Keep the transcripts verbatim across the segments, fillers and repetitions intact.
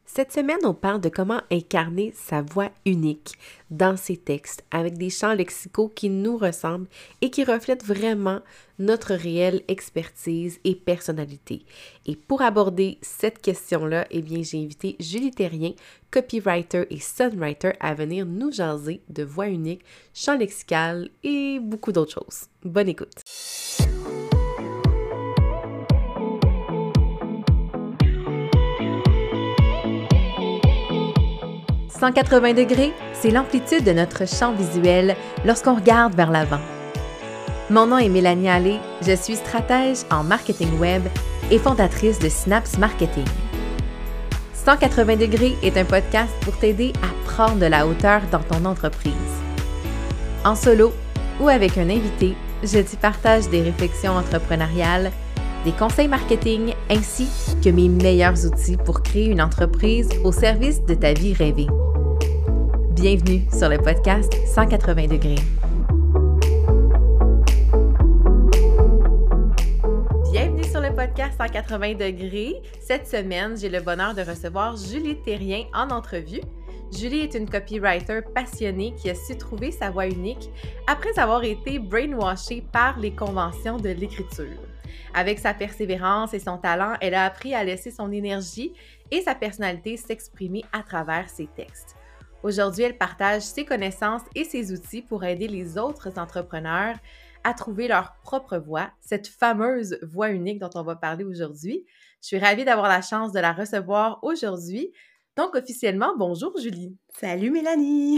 Cette semaine, on parle de comment incarner sa voix unique dans ses textes, avec des champs lexicaux qui nous ressemblent et qui reflètent vraiment notre réelle expertise et personnalité. Et pour aborder cette question-là, eh bien, j'ai invité Julie Thérien, copywriter et songwriter, à venir nous jaser de voix unique, champ lexical et beaucoup d'autres choses. Bonne écoute! cent quatre-vingts degrés, c'est l'amplitude de notre champ visuel lorsqu'on regarde vers l'avant. Mon nom est Mélanie Allé, je suis stratège en marketing web et fondatrice de Synapse Marketing. cent quatre-vingts degrés est un podcast pour t'aider à prendre de la hauteur dans ton entreprise. En solo ou avec un invité, je t'y partage des réflexions entrepreneuriales, des conseils marketing ainsi que mes meilleurs outils pour créer une entreprise au service de ta vie rêvée. Bienvenue sur le podcast cent quatre-vingts degrés. Bienvenue sur le podcast cent quatre-vingts degrés. Cette semaine, j'ai le bonheur de recevoir Julie Thérien en entrevue. Julie est une copywriter passionnée qui a su trouver sa voix unique après avoir été brainwashée par les conventions de l'écriture. Avec sa persévérance et son talent, elle a appris à laisser son énergie et sa personnalité s'exprimer à travers ses textes. Aujourd'hui, elle partage ses connaissances et ses outils pour aider les autres entrepreneurs à trouver leur propre voix, cette fameuse voix unique dont on va parler aujourd'hui. Je suis ravie d'avoir la chance de la recevoir aujourd'hui. Donc, officiellement, bonjour Julie. Salut Mélanie!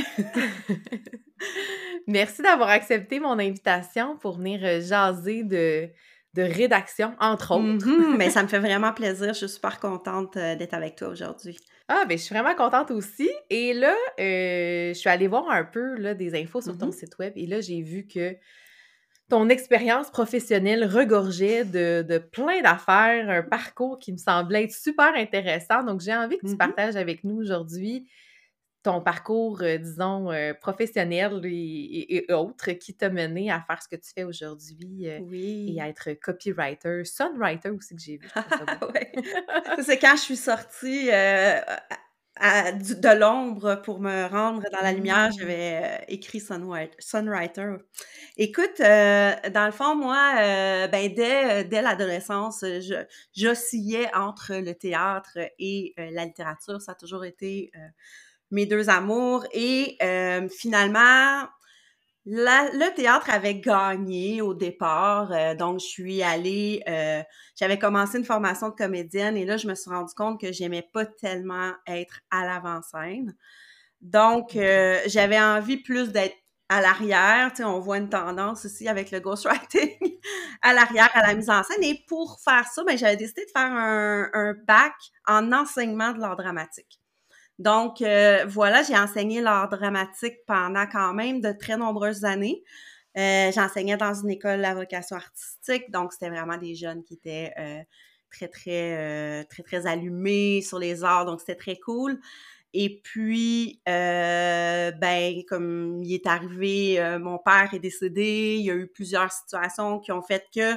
Merci d'avoir accepté mon invitation pour venir jaser de, de rédaction, entre autres. Mm-hmm, mais ça me fait vraiment plaisir. Je suis super contente d'être avec toi aujourd'hui. Ah, ben je suis vraiment contente aussi. Et là, euh, je suis allée voir un peu là, des infos sur ton mm-hmm. site web et là, j'ai vu que ton expérience professionnelle regorgeait de, de plein d'affaires, un parcours qui me semblait être super intéressant. Donc, j'ai envie que tu mm-hmm. partages avec nous aujourd'hui ton parcours, euh, disons, euh, professionnel et, et, et autres qui t'a mené à faire ce que tu fais aujourd'hui euh, oui. et à être copywriter, songwriter aussi que j'ai vu. ouais. C'est quand je suis sortie euh, à, à, de l'ombre pour me rendre dans la lumière, mmh. j'avais euh, écrit songwriter. Écoute, euh, dans le fond, moi, euh, ben dès, dès l'adolescence, je, j'oscillais entre le théâtre et euh, la littérature. Ça a toujours été euh, mes deux amours. Et euh, finalement, la, le théâtre avait gagné au départ. Euh, donc, je suis allée... Euh, j'avais commencé une formation de comédienne et là, je me suis rendu compte que j'aimais pas tellement être à l'avant-scène. Donc, euh, j'avais envie plus d'être à l'arrière. Tu sais, on voit une tendance aussi avec le ghostwriting à l'arrière, à la mise en scène. Et pour faire ça, ben, j'avais décidé de faire un, un bac en enseignement de l'art dramatique. Donc, euh, voilà, j'ai enseigné l'art dramatique pendant quand même de très nombreuses années. Euh, j'enseignais dans une école à vocation artistique, donc c'était vraiment des jeunes qui étaient euh, très, très, euh, très, très allumés sur les arts, donc c'était très cool. Et puis, euh, ben, comme il est arrivé, euh, mon père est décédé, il y a eu plusieurs situations qui ont fait que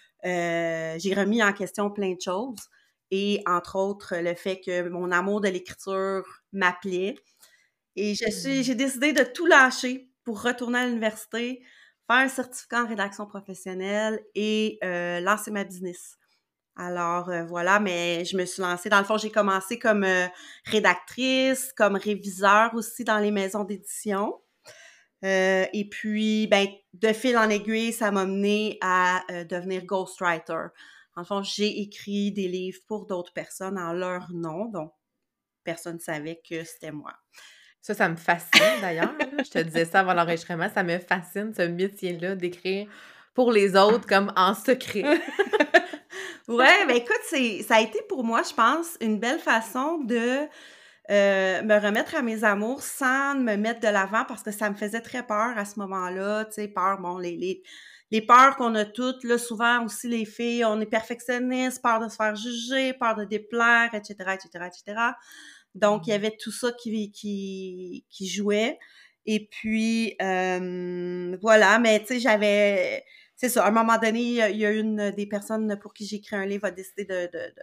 euh, j'ai remis en question plein de choses. Et entre autres, le fait que mon amour de l'écriture m'appelait. Et je suis, j'ai décidé de tout lâcher pour retourner à l'université, faire un certificat en rédaction professionnelle et euh, lancer ma business. Alors, euh, voilà, mais je me suis lancée. Dans le fond, j'ai commencé comme euh, rédactrice, comme réviseur aussi dans les maisons d'édition. Euh, et puis, ben, de fil en aiguille, ça m'a mené à euh, devenir ghostwriter. En fond, j'ai écrit des livres pour d'autres personnes en leur nom, donc personne ne savait que c'était moi. Ça, ça me fascine d'ailleurs. Je te disais ça avant l'enregistrement, ça me fascine ce métier-là d'écrire pour les autres comme en secret. Ouais, ben écoute, c'est, ça a été pour moi, je pense, une belle façon de euh, me remettre à mes amours sans me mettre de l'avant parce que ça me faisait très peur à ce moment-là, tu sais, peur, bon, les... les Les peurs qu'on a toutes, là, souvent aussi les filles, on est perfectionnistes, peur de se faire juger, peur de déplaire, et cetera, et cetera, et cetera. Donc, il y avait tout ça qui, qui, qui jouait. Et puis, euh, voilà, mais tu sais, j'avais... C'est ça, à un moment donné, il y a une des personnes pour qui j'ai écrit un livre a décidé de, de, de,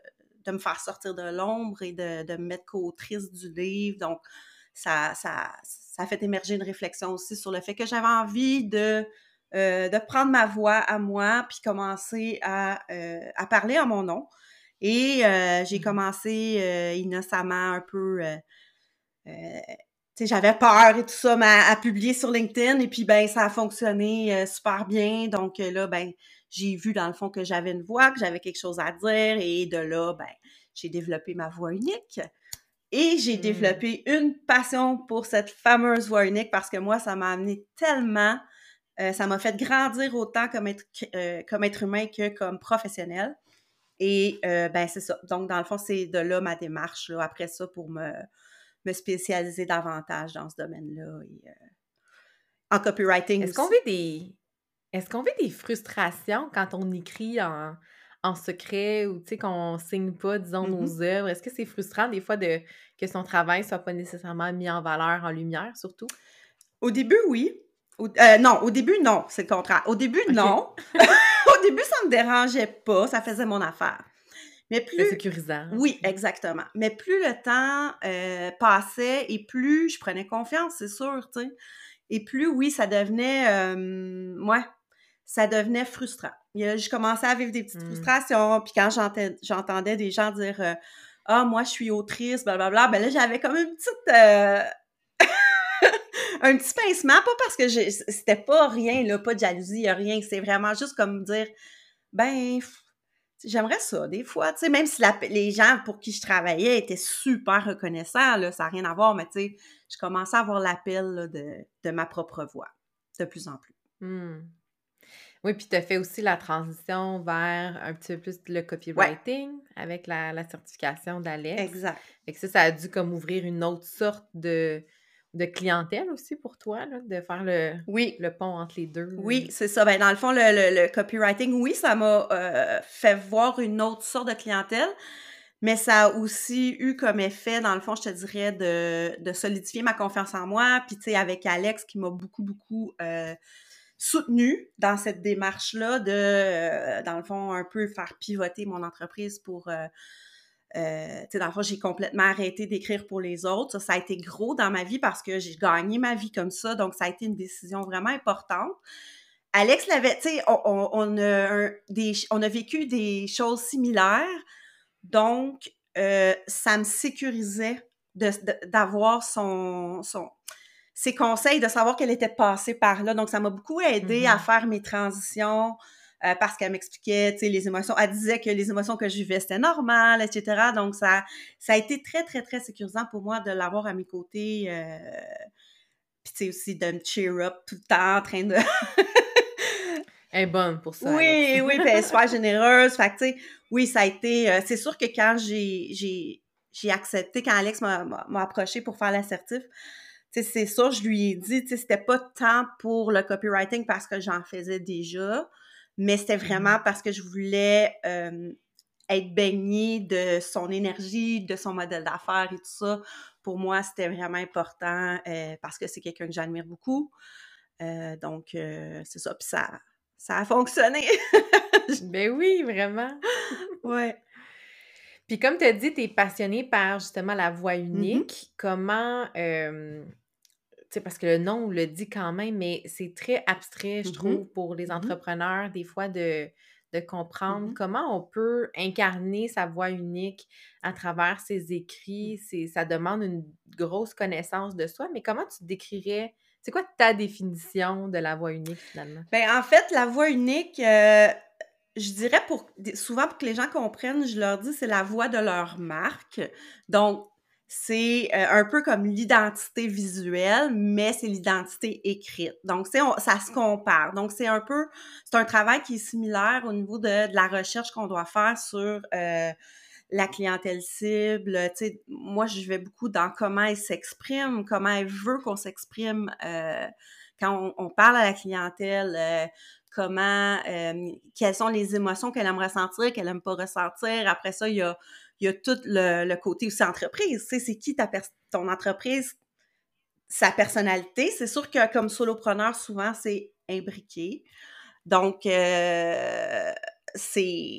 de me faire sortir de l'ombre et de, de me mettre co-autrice du livre. Donc, ça, ça, ça a fait émerger une réflexion aussi sur le fait que j'avais envie de, euh, de prendre ma voix à moi puis commencer à, euh, à parler en mon nom. Et euh, j'ai Mhm. commencé euh, innocemment un peu... Euh, euh, tu sais, j'avais peur et tout ça, mais à, à publier sur LinkedIn. Et puis, ben, ça a fonctionné euh, super bien. Donc euh, là, ben, j'ai vu dans le fond que j'avais une voix, que j'avais quelque chose à dire. Et de là, ben, j'ai développé ma voix unique. Et j'ai Mm. développé une passion pour cette fameuse voix unique parce que moi, ça m'a amené tellement... Euh, ça m'a fait grandir autant comme être, euh, comme être humain que comme professionnel. Et euh, ben c'est ça. Donc, dans le fond, c'est de là ma démarche, là, après ça, pour me, me spécialiser davantage dans ce domaine-là. Et, euh, en copywriting Est-ce qu'on aussi. vit des est-ce qu'on vit des frustrations quand on écrit en, en secret ou tu sais qu'on signe pas, disons, Mm-hmm. nos œuvres? Est-ce que c'est frustrant des fois de que son travail soit pas nécessairement mis en valeur, en lumière, surtout? Au début, oui. Au, euh, non, au début, non. C'est le contraire. Au début, OK. non. Au début, ça me dérangeait pas. Ça faisait mon affaire. Mais C'est plus... sécurisant. Oui, exactement. Mais plus le temps euh, passait et plus je prenais confiance, c'est sûr, tu sais. Et plus, oui, ça devenait... Euh, ouais, ça devenait frustrant. Je commençais à vivre des petites Mm. frustrations. Puis quand j'entendais, j'entendais des gens dire euh, « Ah, moi, je suis autrice, blablabla », ben là, j'avais comme une petite... Euh, un petit pincement, pas parce que j'ai, c'était pas rien, là, pas de jalousie, rien. C'est vraiment juste comme dire « Ben... » J'aimerais ça, des fois, tu sais, même si la, les gens pour qui je travaillais étaient super reconnaissants, là, ça n'a rien à voir, mais tu sais, je commençais à avoir l'appel là, de, de ma propre voix, de plus en plus. Mm. Oui, puis tu as fait aussi la transition vers un petit peu plus le Ouais, copywriting avec la, la certification d'Alex. exact. Fait que ça, ça a dû comme ouvrir une autre sorte de, de clientèle aussi pour toi, là, de faire le, Oui, le pont entre les deux. oui, c'est ça. Ben, dans le fond, le, le, le copywriting, oui, ça m'a euh, fait voir une autre sorte de clientèle, mais ça a aussi eu comme effet, dans le fond, je te dirais, de, de solidifier ma confiance en moi. Puis, tu sais, avec Alex qui m'a beaucoup, beaucoup euh, soutenue dans cette démarche-là de, euh, dans le fond, un peu faire pivoter mon entreprise pour... Euh, euh, tu sais, dans le fond, j'ai complètement arrêté d'écrire pour les autres. Ça, ça a été gros dans ma vie parce que j'ai gagné ma vie comme ça. Donc, ça a été une décision vraiment importante. Alex l'avait, tu sais, on, on, on, a un- des, on a vécu des choses similaires. Donc, euh, ça me sécurisait de, de- d'avoir son, son, ses conseils, de savoir qu'elle était passée par là. Donc, ça m'a beaucoup aidé à Mhm. faire mes transitions euh, parce qu'elle m'expliquait, tu sais, les émotions. Elle disait que les émotions que je vivais, c'était normal, et cetera. Donc, ça, ça a été très, très, très sécurisant pour moi de l'avoir à mes côtés. Euh, puis, tu sais, aussi de me cheer up tout le temps en train de... Elle est bonne pour ça, Alex. Oui, oui, puis elle est super généreuse. Fait que, tu sais, oui, ça a été... euh, c'est sûr que quand j'ai, j'ai, j'ai accepté, quand Alex m'a, m'a, m'a approché pour faire l'assertif, tu sais, c'est sûr, je lui ai dit, tu sais, c'était pas tant pour le copywriting parce que j'en faisais déjà, mais c'était vraiment Mhm. parce que je voulais euh, être baignée de son énergie, de son modèle d'affaires et tout ça. Pour moi, c'était vraiment important euh, parce que c'est quelqu'un que j'admire beaucoup. Euh, donc, euh, c'est ça. Puis ça, ça a fonctionné. Ben oui, vraiment. Ouais. Puis comme tu as dit, tu es passionnée par justement la voix Mhm. unique. Comment, euh, tu sais, parce que le nom le dit quand même, mais c'est très abstrait, je Mhm. trouve, pour les Mhm. entrepreneurs, des fois, de, de comprendre Mhm. comment on peut incarner sa voix unique à travers ses écrits. C'est, ça demande une grosse connaissance de soi, mais comment tu décrirais, c'est quoi ta définition de la voix unique finalement? Ben, en fait, la voix unique, euh, je dirais pour souvent pour que les gens comprennent, je leur dis c'est la voix de leur marque. Donc, c'est euh, un peu comme l'identité visuelle, mais c'est l'identité écrite. Donc, c'est on- ça se compare. Donc, c'est un peu, c'est un travail qui est similaire au niveau de, de la recherche qu'on doit faire sur euh, la clientèle cible. Tu sais, moi, je vais beaucoup dans comment elle s'exprime, comment elle veut qu'on s'exprime euh, quand on, on parle à la clientèle. Euh, comment, euh, quelles sont les émotions qu'elle aime ressentir, qu'elle aime pas ressentir. Après ça, il y a, il y a tout le, le côté aussi entreprise. Tu sais, c'est qui ta pers- ton entreprise, sa personnalité. C'est sûr que comme solopreneur, souvent, c'est imbriqué. Donc, euh, c'est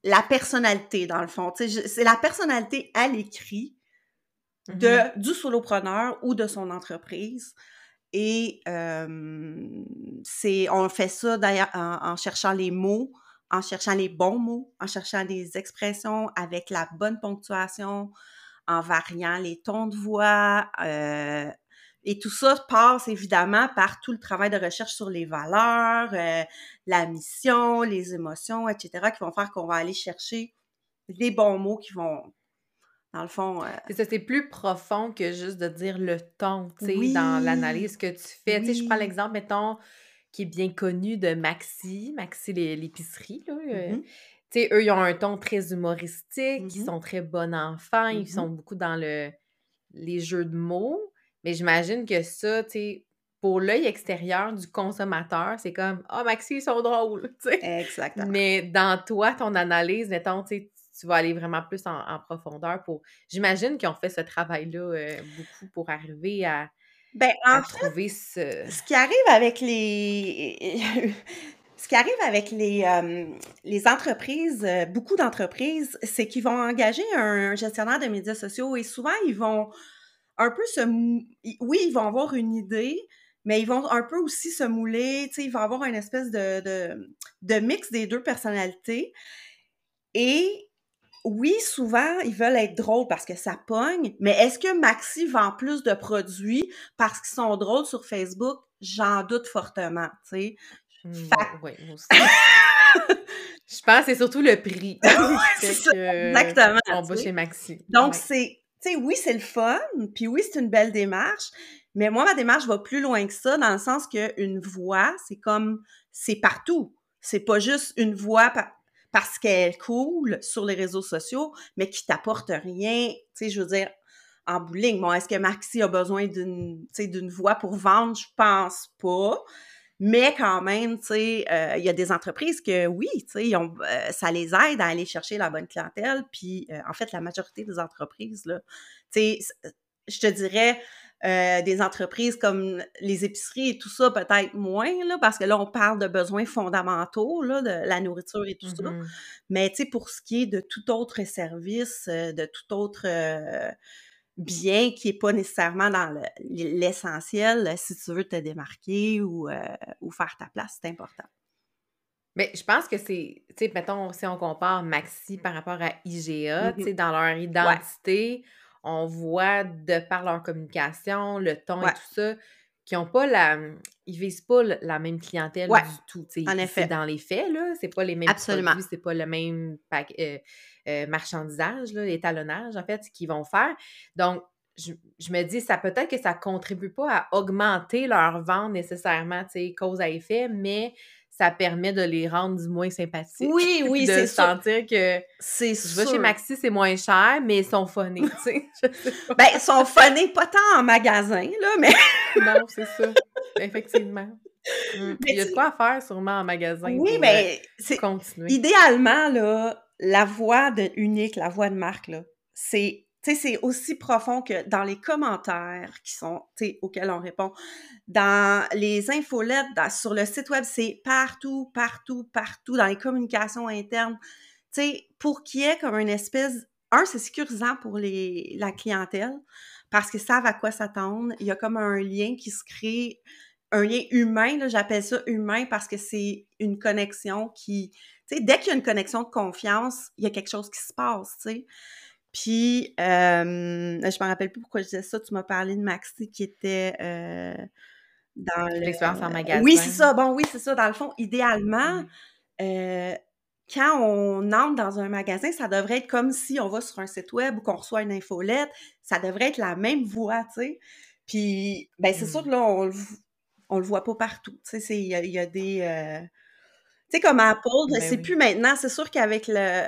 la personnalité, dans le fond. Tu sais, je- c'est la personnalité à l'écrit de, Mhm. du solopreneur ou de son entreprise. Et euh, c'est, on fait ça d'ailleurs en, en cherchant les mots, en cherchant les bons mots, en cherchant des expressions avec la bonne ponctuation, en variant les tons de voix. Euh, et tout ça passe évidemment par tout le travail de recherche sur les valeurs, euh, la mission, les émotions, et cetera, qui vont faire qu'on va aller chercher les bons mots qui vont, dans le fond, euh, C'est ça, c'est plus profond que juste de dire le ton, tu sais, dans oui, l'analyse que tu fais. Tu sais, je prends oui. l'exemple, mettons, qui est bien connu de Maxi, Maxi l'é- l'épicerie, là. euh, Mhm, tu sais, eux, ils ont un ton très humoristique, ils mhm, sont très bon enfants, ils mhm. sont beaucoup dans le les jeux de mots. Mais j'imagine que ça, tu sais, pour l'œil extérieur du consommateur, c'est comme « Ah, Maxi, ils sont drôles! » tu sais. Exactement. Mais dans toi, ton analyse, mettons, tu sais, tu vas aller vraiment plus en, en profondeur pour... J'imagine qu'ils ont fait ce travail-là euh, beaucoup pour arriver à, Ben, en à trouver ce... ce qui arrive avec les ce qui arrive avec les, euh, les entreprises, euh, beaucoup d'entreprises, c'est qu'ils vont engager un gestionnaire de médias sociaux et souvent, ils vont un peu se... mou- i- Oui, ils vont avoir une idée, mais ils vont un peu aussi se mouler, tu sais, ils vont avoir une espèce de, de, de mix des deux personnalités. Et oui, souvent, ils veulent être drôles parce que ça pogne, mais est-ce que Maxi vend plus de produits parce qu'ils sont drôles sur Facebook? J'en doute fortement, tu sais. Moi, Fait ouais, moi aussi. Je pense que c'est surtout le prix oui, qui c'est fait ça, que exactement, on tu va sais. chez Maxi. Donc, Ouais. c'est, tu sais, oui, c'est le fun, puis oui, c'est une belle démarche, mais moi, ma démarche va plus loin que ça, dans le sens qu'une voix, c'est comme, c'est partout. C'est pas juste une voix pa- parce qu'elle est cool sur les réseaux sociaux, mais qui t'apporte rien. Tu sais, je veux dire, en bout de ligne, bon, est-ce que Maxi a besoin d'une, tu sais, d'une voix pour vendre? Je pense pas. Mais quand même, tu sais, euh, il y a des entreprises que oui, tu sais, ils ont, euh, ça les aide à aller chercher la bonne clientèle. Puis, euh, en fait, la majorité des entreprises, là, tu sais, c- je te dirais, euh, des entreprises comme les épiceries et tout ça, peut-être moins, là, parce que là, on parle de besoins fondamentaux, là, de la nourriture et tout ça. Mhm. Mais, tu sais, pour ce qui est de tout autre service, euh, de tout autre euh, bien qui est pas nécessairement dans le- l'essentiel, si tu veux te démarquer ou, euh, ou faire ta place, c'est important. Mais je pense que c'est, tu sais, mettons, si on compare Maxi par rapport à I G A, tu Mhm. sais, dans leur Ouais, identité, on voit de par leur communication, le ton et ouais, tout ça, qu'ils ont pas la... Ils visent pas le- la même clientèle ouais, du tout, tu sais. en Puis c'est effet, dans les faits, là, c'est pas les mêmes absolument. produits, c'est pas le même pack- euh, euh, marchandisage, là, l'étalonnage, en fait, qu'ils vont faire. Donc, je, je me dis, ça peut-être que ça contribue pas à augmenter leur vente nécessairement, tu sais, cause à effet, mais ça permet de les rendre du moins sympathiques, Oui, puis oui, de c'est sûr, sentir que c'est je vais chez sûr. Maxi, c'est moins cher, mais ils sont funnés, tu sais, je sais pas. Ben, ils sont phonés pas tant en magasin, là, mais, Non, c'est ça, effectivement. Mmh. mais Il y a tu de sais, quoi faire sûrement en magasin oui, pour, heu, ben, c'est, continuer. idéalement, là, la voix de unique, la voix de marque, là, c'est, tu sais, c'est aussi profond que dans les commentaires qui sont, tu sais, auxquels on répond. Dans les infolettes, dans- sur le site web, c'est partout, partout, partout, dans les communications internes. Tu sais, pour qu'il y ait comme une espèce... Un, c'est sécurisant pour les, la clientèle parce qu'ils savent à quoi s'attendre. Il y a comme un lien qui se crée, un lien humain, là, j'appelle ça humain parce que c'est une connexion qui... Tu sais, dès qu'il y a une connexion de confiance, il y a quelque chose qui se passe, tu sais. Puis, euh, je me rappelle plus pourquoi je disais ça. Tu m'as parlé de Maxi qui était... euh, dans le L'expérience en oui, c'est magasin. ça, bon, oui, c'est ça. Dans le fond, idéalement, Ouais. heu, quand on entre dans un magasin, ça devrait être comme si on va sur un site web ou qu'on reçoit une infolette, ça devrait être la même voix, tu sais? Puis, ben, c'est sûr Mmh. que là, on le v on le voit pas partout, tu sais? C'est il y a il y a des, heu tu sais, comme Apple, je Ben sais oui. plus maintenant, c'est sûr qu'avec le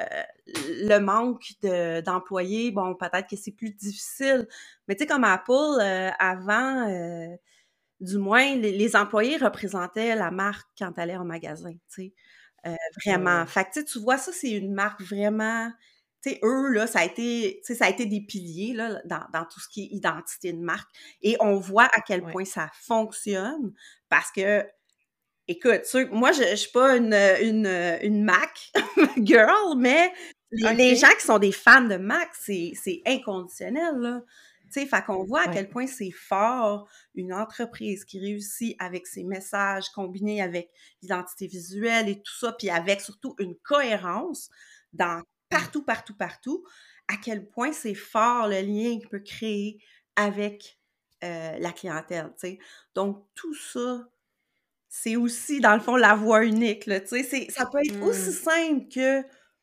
le manque de d'employés, bon, peut-être que c'est plus difficile, mais tu sais, comme Apple, heu, avant, heu du moins, les, les employés représentaient la marque quand tu allais en magasin, tu sais. Euh, Ouais, vraiment. ouais. Fait que, tu sais, tu vois, ça, c'est une marque vraiment... Tu sais, eux, là, ça a été, tu sais, ça a été des piliers, là, dans, dans tout ce qui est identité de marque. Et on voit à quel Ouais. point ça fonctionne parce que écoute, sûr, moi, je, je suis pas une, une, une Mac girl, mais les, les OK. gens qui sont des fans de Mac, c'est, c'est inconditionnel, là. Tu sais, fait qu'on voit à Ouais. quel point c'est fort une entreprise qui réussit avec ses messages combinés avec l'identité visuelle et tout ça, puis avec surtout une cohérence dans partout, partout, partout, à quel point c'est fort le lien qu'il peut créer avec euh, la clientèle, tu sais. Donc, tout ça, c'est aussi, dans le fond, la voix unique, là, tu sais. C'est, ça peut être aussi Mmh. simple que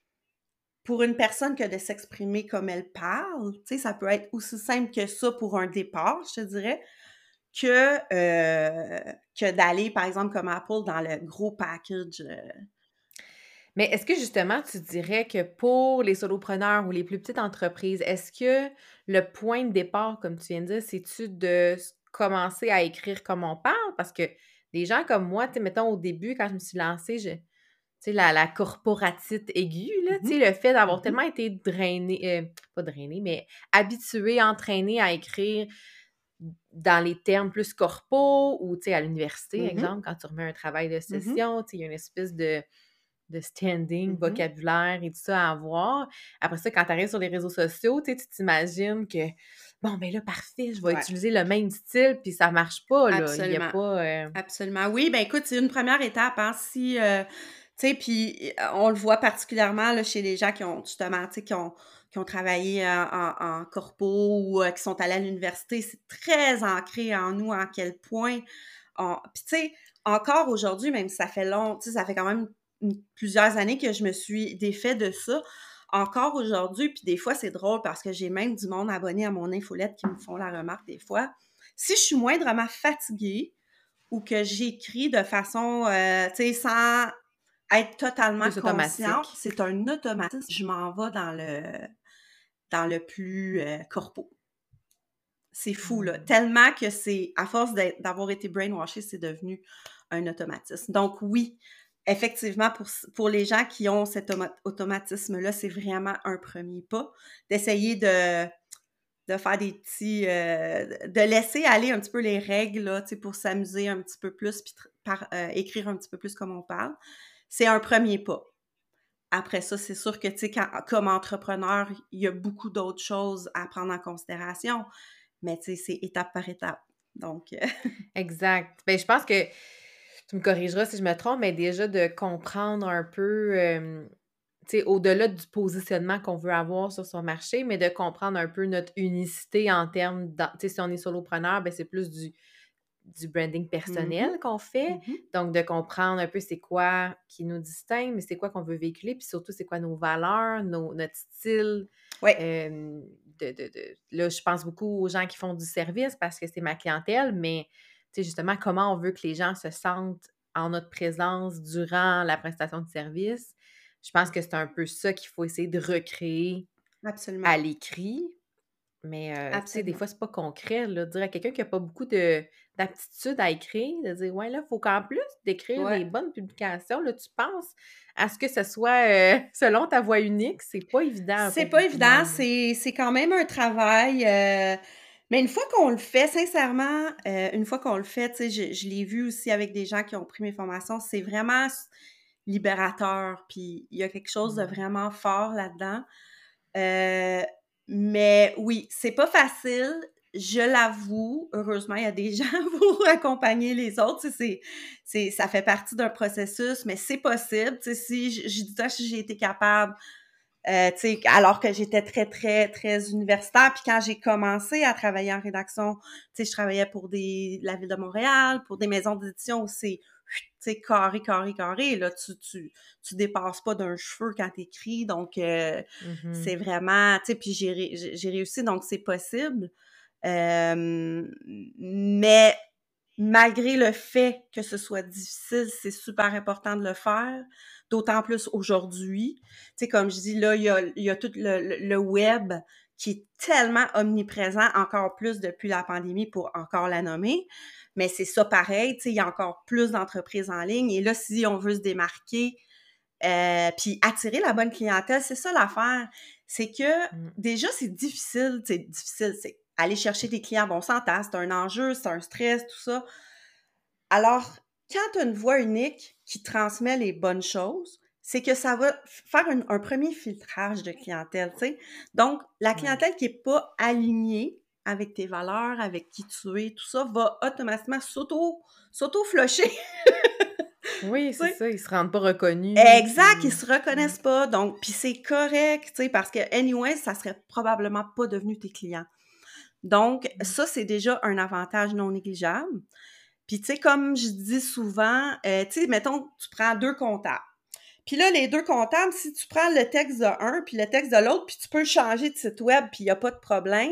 pour une personne que de s'exprimer comme elle parle, tu sais, ça peut être aussi simple que ça pour un départ, je te dirais, que, euh, que d'aller, par exemple, comme Apple, dans le gros package. euh. Mais est-ce que justement, tu dirais que pour les solopreneurs ou les plus petites entreprises, est-ce que le point de départ, comme tu viens de dire, c'est-tu de s- commencer à écrire comme on parle? Parce que des gens comme moi, tu sais, mettons au début, quand je me suis lancée, je, tu sais, la, la corporatite aiguë, là, tu Mhm, sais, le fait d'avoir mhm, tellement été drainé, euh, pas drainé, mais habitué, entraîné à écrire dans les termes plus corpo ou, tu sais, à l'université, mhm, exemple, quand tu remets un travail de mhm, session, tu sais, il y a une espèce de de standing, mhm. vocabulaire et tout ça à avoir. Après ça, quand tu arrives sur les réseaux sociaux, tu sais, tu t'imagines que, bon, ben là, parfait, je vais Ouais, utiliser le même style, puis ça marche pas, là. Il y a absolument. pas... euh, Absolument. Oui, ben écoute, c'est une première étape, hein, si, euh, tu sais, puis euh, on le voit particulièrement là, chez les gens qui ont, justement, tu sais, qui ont, qui ont travaillé en, en, en corpo ou euh, qui sont allés à l'université, c'est très ancré en nous à quel point on... Puis tu sais, encore aujourd'hui, même si ça fait long, tu sais, ça fait quand même une- plusieurs années que je me suis défait de ça, encore aujourd'hui, puis des fois, c'est drôle parce que j'ai même du monde abonné à mon infolette qui me font la remarque des fois. Si je suis moindrement fatiguée, ou que j'écris de façon, euh, tu sais, sans être totalement plus consciente, automatique. c'est un automatisme. Je m'en vais dans le, dans le plus euh, corpo. C'est fou, là. Hmm. Tellement que c'est, à force d'être- d'avoir été brainwashé, c'est devenu un automatisme. Donc oui, effectivement, pour, pour les gens qui ont cet automa- automatisme-là, c'est vraiment un premier pas d'essayer de de faire des petits... euh, de laisser aller un petit peu les règles, là, tu sais, pour s'amuser un petit peu plus, puis par, euh, écrire un petit peu plus comme on parle. C'est un premier pas. Après ça, c'est sûr que, tu sais, quand- comme entrepreneur, il y a beaucoup d'autres choses à prendre en considération, mais tu sais, c'est étape par étape. Donc, euh, Exact. Ben, je pense que tu me corrigeras si je me trompe, mais déjà de comprendre un peu, euh, tu sais, au-delà du positionnement qu'on veut avoir sur son marché, mais de comprendre un peu notre unicité en termes, d'en- tu sais, si on est solopreneur, ben c'est plus du du branding mhm, personnel qu'on fait. mhm. Donc, de comprendre un peu c'est quoi qui nous distingue, mais c'est quoi qu'on veut véhiculer, puis surtout, c'est quoi nos valeurs, nos, notre style. Oui, euh, de, de, de- Là, je pense beaucoup aux gens qui font du service parce que c'est ma clientèle, mais tu sais, justement, comment on veut que les gens se sentent en notre présence durant la prestation de service. Je pense que c'est un peu ça qu'il faut essayer de recréer absolument. à l'écrit. Mais, heu, tu sais, des Absolument. fois, c'est pas concret, là. Dire à quelqu'un qui a pas beaucoup de d'aptitude à écrire, de dire: «Ouais, là, il faut qu'en plus d'écrire Ouais. des bonnes publications, là, tu penses à ce que ce soit, heu, selon ta voix unique». C'est pas évident C'est pour pas beaucoup de évident, monde, là. c'est c'est quand même un travail, heu, mais une fois qu'on le fait, sincèrement, heu, une fois qu'on le fait, tu sais, je je l'ai vu aussi avec des gens qui ont pris mes formations, c'est vraiment s libérateur, puis il y a quelque chose de Mmh. vraiment fort là-dedans. Heu, mais oui, c'est pas facile, je l'avoue. Heureusement, il y a des gens pour accompagner les autres, tu sais, c'est c'est ça fait partie d'un processus, mais c'est possible, tu sais, si je je dis ça, si j'ai été capable, euh, tu sais, alors que j'étais très, très, très universitaire. Puis quand j'ai commencé à travailler en rédaction, tu sais, je travaillais pour des, la Ville de Montréal, pour des maisons d'édition où c'est, tu sais, carré, carré, carré. Là, tu, tu, tu dépasses pas d'un cheveu quand t'écris. Donc, euh, Mmh. c'est vraiment, tu sais, puis j'ai, ré- j'ai j'ai réussi, donc c'est possible. Euh, mais malgré le fait que ce soit difficile, c'est super important de le faire, d'autant plus aujourd'hui. Tu sais, comme je dis, là, il y a, il y a tout le, le, le web qui est tellement omniprésent, encore plus depuis la pandémie, pour encore la nommer. Mais c'est ça pareil, tu sais, il y a encore plus d'entreprises en ligne. Et là, si on veut se démarquer, euh, puis attirer la bonne clientèle, c'est ça l'affaire. C'est que Mmh. déjà, c'est difficile, c'est difficile, c'est aller chercher des clients. Bon, on s'entend, c'est un enjeu, c'est un stress, tout ça. Alors, quand tu as une voix unique qui transmet les bonnes choses, c'est que ça va faire une- un premier filtrage de clientèle, tu sais. Donc, la Ouais. clientèle qui n'est pas alignée avec tes valeurs, avec qui tu es, tout ça, va automatiquement s'auto, s'auto-flusher, Oui, tu c'est sais. ça, ils se rendent pas reconnus, Exact, ils puis se mmh. reconnaissent pas, donc puis c'est correct, tu sais, parce que anyway, ça serait probablement pas devenu tes clients. Donc Mmh. ça, c'est déjà un avantage non négligeable. Puis tu sais, comme je dis souvent, heu, tu sais, mettons, tu prends deux comptables. Puis là, les deux comptables, si tu prends le texte de un puis le texte de l'autre, puis tu peux le changer de site web, puis il y a pas de problème,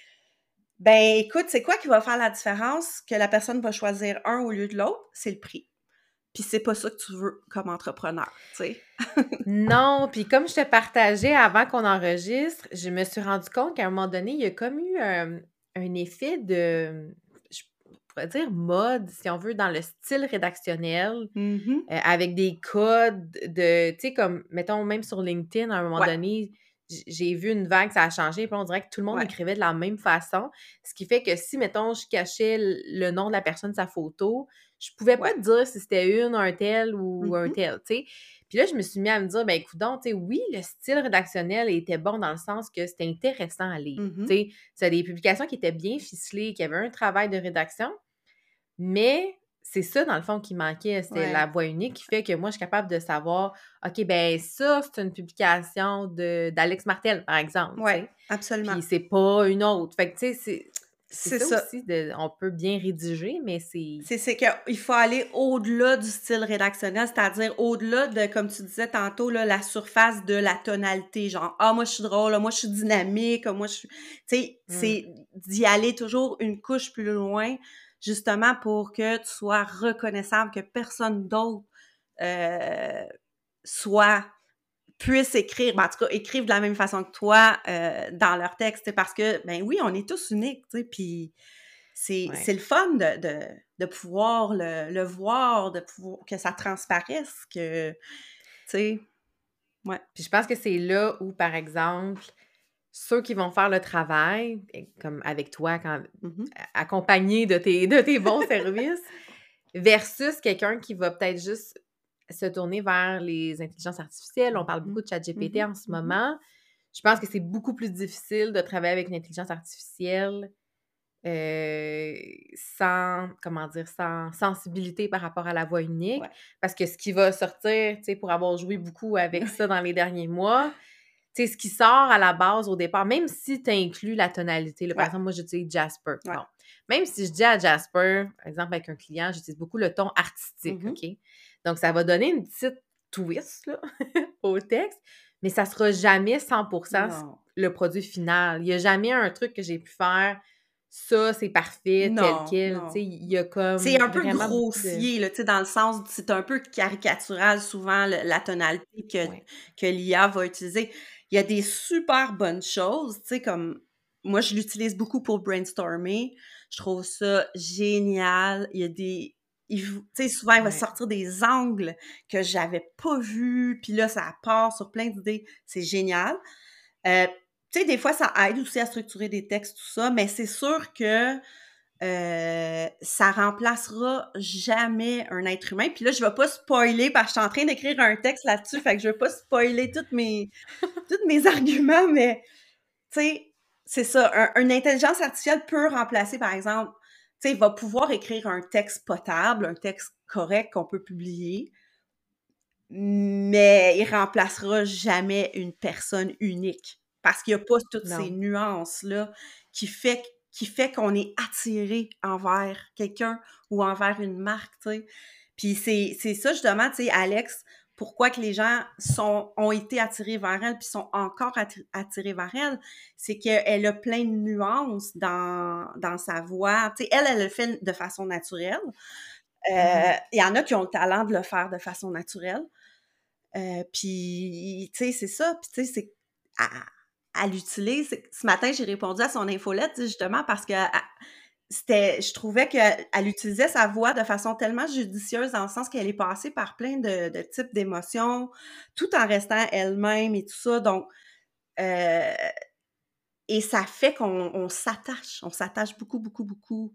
ben écoute, c'est quoi qui va faire la différence que la personne va choisir un au lieu de l'autre? C'est le prix. Puis c'est pas ça que tu veux comme entrepreneur, tu sais? Non, puis comme je te partageais avant qu'on enregistre, je me suis rendu compte qu'à un moment donné, il y a comme eu, hem, un effet de, je pourrais dire mode, si on veut, dans le style rédactionnel, Mmh. heu, avec des codes de tu sais, comme, mettons, même sur LinkedIn, à un moment Ouais, donné, j j'ai vu une vague, ça a changé, puis on dirait que tout le monde ouais, écrivait de la même façon. Ce qui fait que si, mettons, je cachais l le nom de la personne, sa photo, je pouvais pas ouais. te dire si c'était une, un tel ou un Mmh. tel, tu sais? Puis là, je me suis mis à me dire, ben écoudonc, tu sais, oui, le style rédactionnel était bon dans le sens que c'était intéressant à lire, Mmh. tu sais? C'était des publications qui étaient bien ficelées, qui avaient un travail de rédaction, mais c'est ça, dans le fond, qui manquait, c'était la Ouais, voix unique qui fait que moi, je suis capable de savoir, OK, ben ça, c'est une publication de d'Alex Martel, par exemple, tu ouais, sais? absolument. Puis c'est pas une autre. Fait que, tu sais, c'est c'est C'est ça ça. aussi de on peut bien rédiger, mais c'est C'est c'est qu'il faut aller au-delà du style rédactionnel, c'est-à-dire au-delà de, comme tu disais tantôt, là, la surface de la tonalité, genre: «Ah, moi, je suis drôle, ah, moi, je suis dynamique, ah, moi, je suis» tu sais, mmh, c'est d'y aller toujours une couche plus loin, justement pour que tu sois reconnaissable, que personne d'autre, heu, soit puisse écrire, ben, en tout cas, écrivent de la même façon que toi, heu, dans leur texte, tu sais, parce que, ben oui, on est tous uniques, tu sais, puis c'est ouais. c'est le fun de de de pouvoir le le voir, de pouvoir que ça transparaisse, que, tu sais, ouais. Puis je pense que c'est là où, par exemple, ceux qui vont faire le travail, et comme avec toi, quand Mmh. a accompagné de tes de tes bons services, versus quelqu'un qui va peut-être juste se tourner vers les intelligences artificielles. On parle beaucoup Mmh. de ChatGPT Mmh. en ce Mmh. moment. Je pense que c'est beaucoup plus difficile de travailler avec une intelligence artificielle, heu, sans, comment dire? Sans sensibilité par rapport à la voix unique. Ouais. Parce que ce qui va sortir, tu sais, pour avoir joué beaucoup avec ça dans les derniers mois, tu sais, ce qui sort à la base au départ, même si tu inclus la tonalité, là, par Ouais. exemple, moi, j'utilise Jasper. Ouais. Bon, même si je dis à Jasper, par exemple, avec un client, j'utilise beaucoup le ton artistique, Mmh. OK? Donc, ça va donner une petite twist, là, au texte, mais ça sera jamais cent pour cent c Non. le produit final. Il y a jamais un truc que j'ai pu faire, ça, c'est parfait, tel Non, quel, tu sais, non. il y a C'est comme un peu vraiment beaucoup de grossier, là, tu sais, dans le sens c'est un peu caricatural souvent le la tonalité que ouais. que l'I A va utiliser. Il y a des super bonnes choses, tu sais, comme moi, je l'utilise beaucoup pour brainstormer. Je trouve ça génial. Il y a des il v tu sais, souvent, il va Ouais. sortir des angles que j'avais pas vus, puis là, ça part sur plein d'idées. C'est génial. Heu, tu sais, des fois, ça aide aussi à structurer des textes, tout ça, mais c'est sûr que Heu, ça remplacera jamais un être humain. Puis là, je vais pas spoiler parce que je suis en train d'écrire un texte là-dessus, fait que je veux pas spoiler toutes mes tous mes arguments, mais tu sais, c'est ça, un une intelligence artificielle peut remplacer, par exemple, tu sais, il va pouvoir écrire un texte potable, un texte correct qu'on peut publier, mais il remplacera jamais une personne unique parce qu'il y a pas toutes ces Non. nuances-là qui fait qui fait qu'on est attiré envers quelqu'un ou envers une marque, tu sais. Puis c'est c'est ça justement, tu sais, Alex, pourquoi que les gens sont ont été attirés vers elle puis sont encore atti attirés vers elle, c'est qu'elle a plein de nuances dans dans sa voix. Tu sais, elle, elle le fait de façon naturelle. Heu, Mmh. il y en a qui ont le talent de le faire de façon naturelle. Heu, puis, tu sais, c'est ça. Puis, tu sais, c'est à à l'utilise. Ce matin, j'ai répondu à son infolette, tu sais, justement parce que à c'était je trouvais qu'elle elle utilisait sa voix de façon tellement judicieuse dans le sens qu'elle est passée par plein de de types d'émotions, tout en restant elle-même et tout ça. Donc, heu et ça fait qu'on on s'attache, on s'attache beaucoup, beaucoup, beaucoup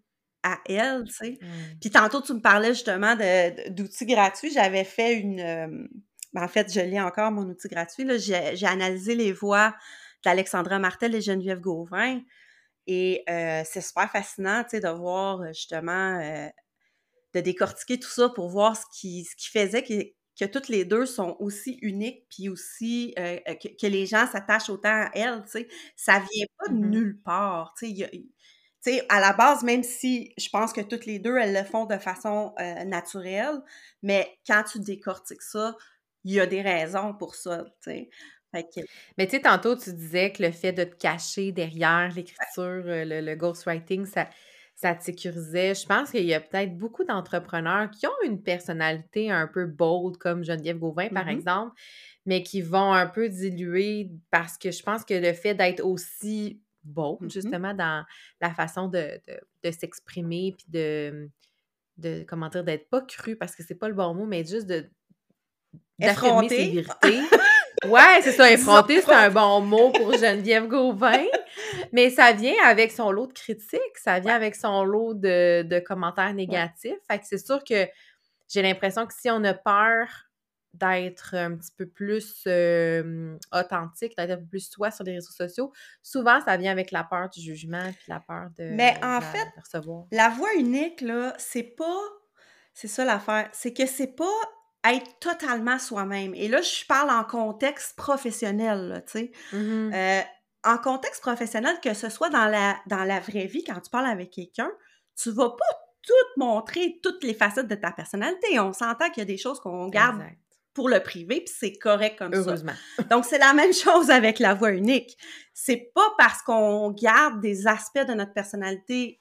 à elle, tu sais. Mmh. Puis tantôt, tu me parlais justement de, de- d'outils gratuits. J'avais fait une... euh, ben, en fait, je lis encore mon outil gratuit. Là. J'ai, j'ai analysé les voix d'Alexandra Martel et Geneviève Gauvin. Et euh, c'est super fascinant, tu sais, de voir euh, justement, euh, de décortiquer tout ça pour voir ce qui, ce qui faisait que, que toutes les deux sont aussi uniques, puis aussi euh, que, que les gens s'attachent autant à elles, tu sais. Ça vient pas de Mmh. nulle part, tu sais. Il y a- tu sais, à la base, même si je pense que toutes les deux, elles le font de façon euh, naturelle, mais quand tu décortiques ça, il y a des raisons pour ça, tu sais. Fait que, Mais tu sais, tantôt, tu disais que le fait de te cacher derrière l'écriture, euh, le, le ghostwriting, ça, ça te sécurisait. Je pense qu'il y a peut-être beaucoup d'entrepreneurs qui ont une personnalité un peu bold, comme Geneviève Gauvin, par mhm, exemple, mais qui vont un peu diluer parce que je pense que le fait d'être aussi bold, mhm. justement, dans la façon de, de, de s'exprimer, puis de, de, comment dire, d'être pas cru, parce que c'est pas le bon mot, mais juste de d'affirmer ses Effronté, vérités. Ouais, c'est ça, disons effronter, c'est un effronté. bon mot pour Geneviève Gauvin, mais ça vient avec son lot de critiques, ça vient Ouais. avec son lot de, de commentaires Ouais. négatifs. Fait que c'est sûr que j'ai l'impression que si on a peur d'être un petit peu plus euh, authentique, d'être un peu plus soi sur les réseaux sociaux, souvent ça vient avec la peur du jugement puis la peur de, Mais de en la- fait, de recevoir. la voix unique, là, c'est pas c'est ça l'affaire, c'est que c'est pas être totalement soi-même. Et là, je parle en contexte professionnel, là, tu sais. Mhm. Euh, en contexte professionnel, que ce soit dans la, dans la vraie vie, quand tu parles avec quelqu'un, tu vas pas tout montrer toutes les facettes de ta personnalité. On s'entend qu'il y a des choses qu'on garde Exact. pour le privé, puis c'est correct comme ça. Heureusement. Donc, c'est la même chose avec la voix unique. C'est pas parce qu'on garde des aspects de notre personnalité